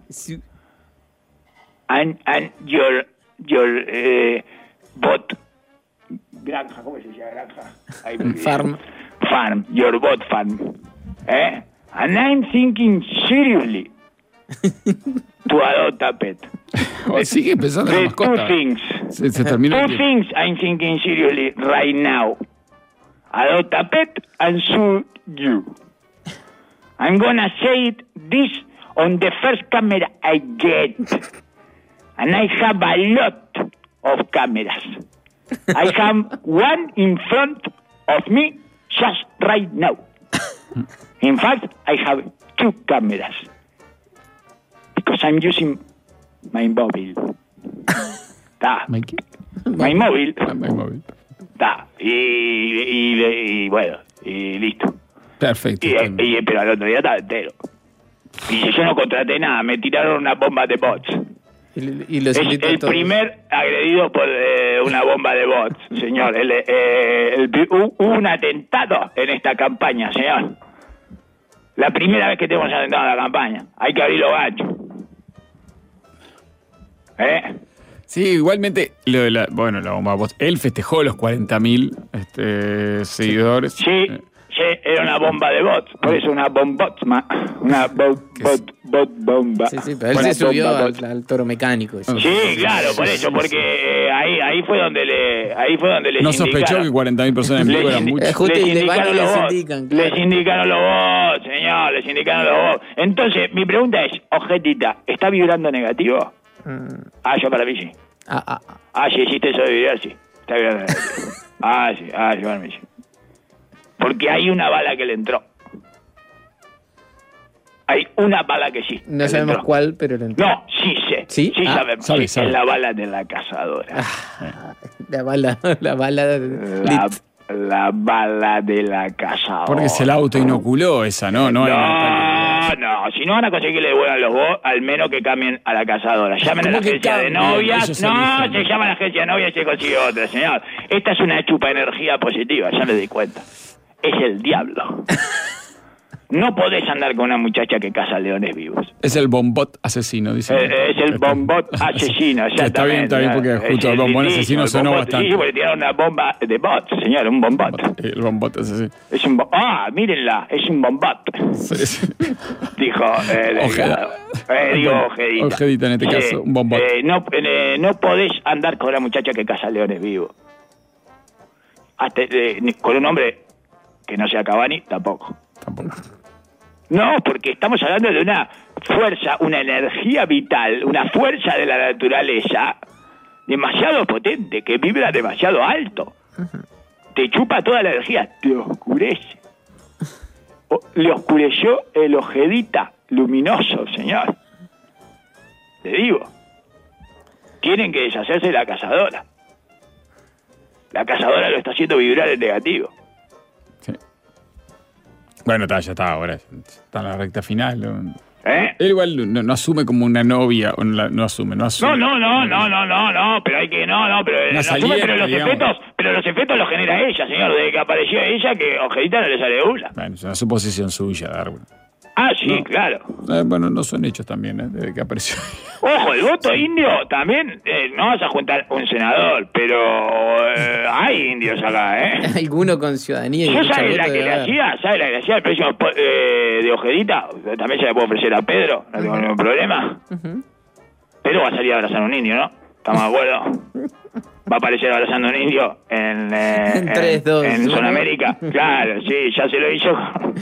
and and your your uh, bot granja, ¿cómo se llama granja? Ahí, farm, farm, your bot farm, eh? And I'm thinking seriously to adopt a pet. Oh, sigue pensando en la mascota. Two things. Se, se terminó Two things I'm thinking seriously right now. Adopt a pet and shoot you. I'm gonna say it, this on the first camera I get. And I have a lot of cameras. I have one in front of me just right now. In fact, I have two cameras. Because I'm using my mobile. ¿Está? ¿My qué? My mobile. Ah, my mobile. Está. Y, y, y, y bueno, y listo. Perfecto. Y, y, pero al otro día estaba entero. Dice, yo no contraté nada, me tiraron una bomba de bots. Y, y los Es invito a el todos. primer agredido por eh, una bomba de bots, señor. El, eh, el, hubo un atentado en esta campaña, señor. La primera vez que tenemos atentado en la campaña. Hay que abrir los ganchos. ¿Eh? Sí, igualmente, lo de la, bueno, la bomba bots, él festejó los cuarenta mil este, seguidores. Sí, Eh, sí, era una bomba de bots. Por eso una bombot, una bot, bot, bot bomba. Sí, sí, pero él Una se subió bomba al, bot. al toro mecánico. Eso. Sí, claro, por eso, porque eh, ahí ahí fue donde le ahí fue donde les no sospechó indicaron. que cuarenta mil personas en vivo Les eran indi- muchas. Eh, justo les y le van y indicaron les los bots. indican, claro. Les indicaron los bots, señor, les indicaron los bots. Entonces, mi pregunta es, ojetita, ¿está vibrando negativo? Mm. Ah, yo para mí sí. Ah, ah, ah. Ah, si hiciste eso de vibrar, sí. Está vibrando negativo. Ah, sí, ah, yo para mí sí. Porque hay una bala que le entró. Hay una bala que sí. que No le sabemos entró. cuál, pero le entró. No, sí sé. ¿Sí? Sí Ah, sabemos. sabe, sí, sabe. Es la bala de la cazadora. La bala, la bala La, lit. la bala de la cazadora. Porque se la autoinoculó esa, ¿no? No, hay un ataque. No, no, si no van a conseguir que le devuelvan los bots, al menos que cambien a la cazadora. Llamen a la ¿Cómo que agencia de cambien? novias. Ellos No, eligen. se llama a la agencia de novias y se consigue otra, señor. Esta es una chupa energía positiva, ya me di cuenta. Es el diablo. No podés andar con una muchacha que caza leones vivos. Es el bombot asesino, dice. Eh, es el bombot asesino, Que está bien, está bien, porque Es justo el bombón asesino el sonó bombot- bastante. Sí, porque tiraron una bomba de bot, señor, un bombot. El bombot asesino. Es un bo- ah, mírenla, es un bombot. Sí, sí. Dijo eh, Ojeda. eh, digo Ojedita. Ojedita en este Sí, caso, un bombot. eh, no, eh, no podés andar con una muchacha que caza leones vivos. Hasta, eh, ni- con un hombre que no sea Cavani, tampoco. Tampoco. No, porque estamos hablando de una fuerza, una energía vital, una fuerza de la naturaleza demasiado potente, que vibra demasiado alto. Te chupa toda la energía, te oscurece. O- le oscureció el Ojedita luminoso, señor. Te digo. Tienen que deshacerse de la cazadora. La cazadora lo está haciendo vibrar en negativo. Sí. Bueno, está, ya está ahora. Está en la recta final. ¿no? ¿Eh? Él igual no, no asume como una novia. O no, la- no asume, no asume. No, no, no, no, no, no, no, pero hay que, no, no, pero, Una no asume, saliente, pero los digamos. efectos, pero los efectos los genera ella, señor, desde que apareció ella, que Ojedita no le sale una. Bueno, es una suposición suya, Darwin. Ah, sí, No. claro. Eh, bueno, no son hechos también, ¿eh? Desde que apareció. Ojo, el voto indio también, eh, no vas a juntar un senador, pero eh, hay indios acá, ¿eh? Alguno con ciudadanía. y ¿Yo mucha sabes la voto que debe le haber. hacía? ¿Sabes la que le hacía el próximo po- eh, de Ojedita? También se le puede ofrecer a Pedro, no tengo ningún problema. Pedro va a salir a abrazar a un indio, ¿no? ¿Estamos de acuerdo? Va a aparecer abrazando a un indio en, eh, En tres, dos, en uno. Sudamérica. Claro, sí, ya se lo hizo.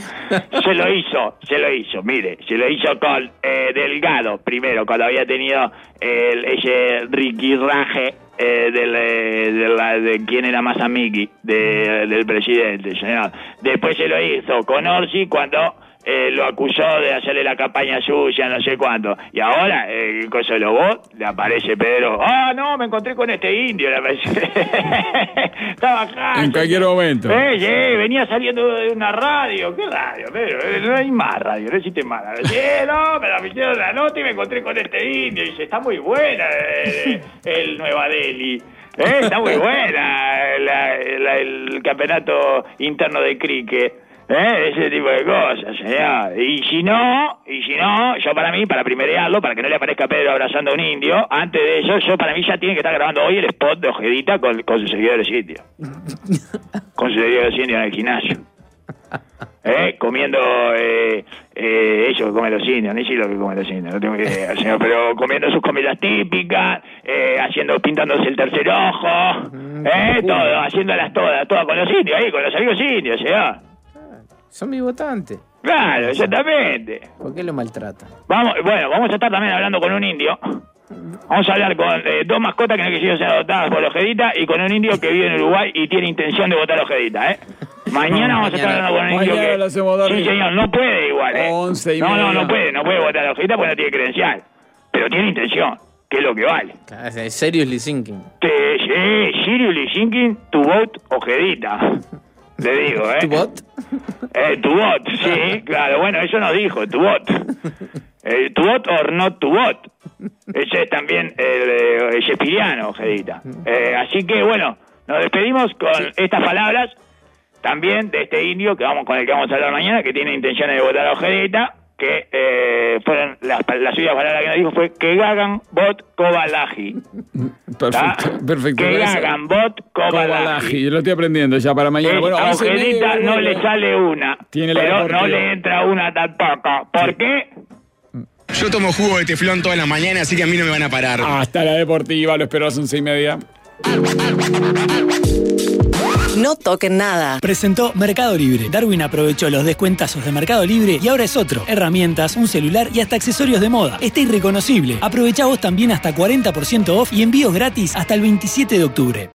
Se lo hizo, se lo hizo. Mire, se lo hizo con eh, Delgado primero, cuando había tenido el, ese riquirraje eh, del, eh, de, la, de quién era más amigui de, del presidente, señor. Después se lo hizo con Orsi cuando eh, lo acusó de hacerle la campaña sucia, no sé cuánto. Y ahora, eh, cosa de los bots, le aparece Pedro. Ah, no, me encontré con este indio. Le aparece. Estaba acá. En cualquier momento. Eh, sí, venía saliendo de una radio. ¿Qué radio, Pedro? Eh, No hay más radio, no existe más radio. Sí, no, me la metieron la nota y me encontré con este indio. Y dice, está muy buena eh, el Nueva Delhi. Eh, está muy buena la- la- el campeonato interno de cricket. ¿Eh? Ese tipo de cosas, señor. Y si no, y si no, yo para mí, para primerearlo, para que no le aparezca Pedro abrazando a un indio, antes de eso, yo para mí ya tiene que estar grabando hoy el spot de Ojedita con, con sus seguidores indios. Con sus seguidores indios en el gimnasio. ¿Eh? Comiendo eh, eh, eso que comen los indios, ni sé lo que comen los indios, no tengo idea, señor, pero comiendo sus comidas típicas, eh, haciendo, pintándose el tercer ojo, ¿eh? Todo, haciéndolas todas, todas con los indios, ahí, con los amigos indios, señor. Son mi votante. Claro, exactamente. ¿Por qué lo maltratan? Vamos, bueno, vamos a estar también hablando con un indio. Vamos a hablar con eh, dos mascotas que no quisieron ser adoptadas por Ojedita y con un indio que vive en Uruguay y tiene intención de votar a Ojedita, ¿eh? Mañana No, vamos a estar hablando con el indio mañana que... lo hacemos dormir. Sí, señor, no puede igual, ¿eh? Once y no, media. no, no puede, no puede votar a la hojita porque no tiene credencial. Pero tiene intención, que es lo que vale. Seriously thinking. Sí, sí, seriously thinking to vote Ojedita. Le digo, ¿eh? ¿Tu bot? Eh, tu bot, sí, claro, bueno, eso nos dijo, tu bot. Eh, tu bot or not tu bot. Ese es también el, el shakespeariano, Ojedita. Eh, así que, bueno, nos despedimos con sí. estas palabras también de este indio que vamos con el que vamos a hablar mañana, que tiene intenciones de votar a Ojedita, que eh, fueron las, las suyas palabras que nos dijo fue que gagan bot Kobalaji. Perfecto, perfecto. Que gagan bot Kobalaji. Yo lo estoy aprendiendo ya para mañana. Eh, Bueno, a Ojedita no le sale una, tiene la pero deportiva. no le entra una tampoco. ¿Por sí. qué? Yo tomo jugo de teflón toda la mañana, así que a mí no me van a parar. Hasta la deportiva, lo espero a las once y media. No toquen nada. Presentó Mercado Libre. Darwin aprovechó los descuentazos de Mercado Libre y ahora es otro. Herramientas, un celular y hasta accesorios de moda. Está irreconocible. Aprovechá vos también hasta cuarenta por ciento off y envíos gratis hasta el veintisiete de octubre.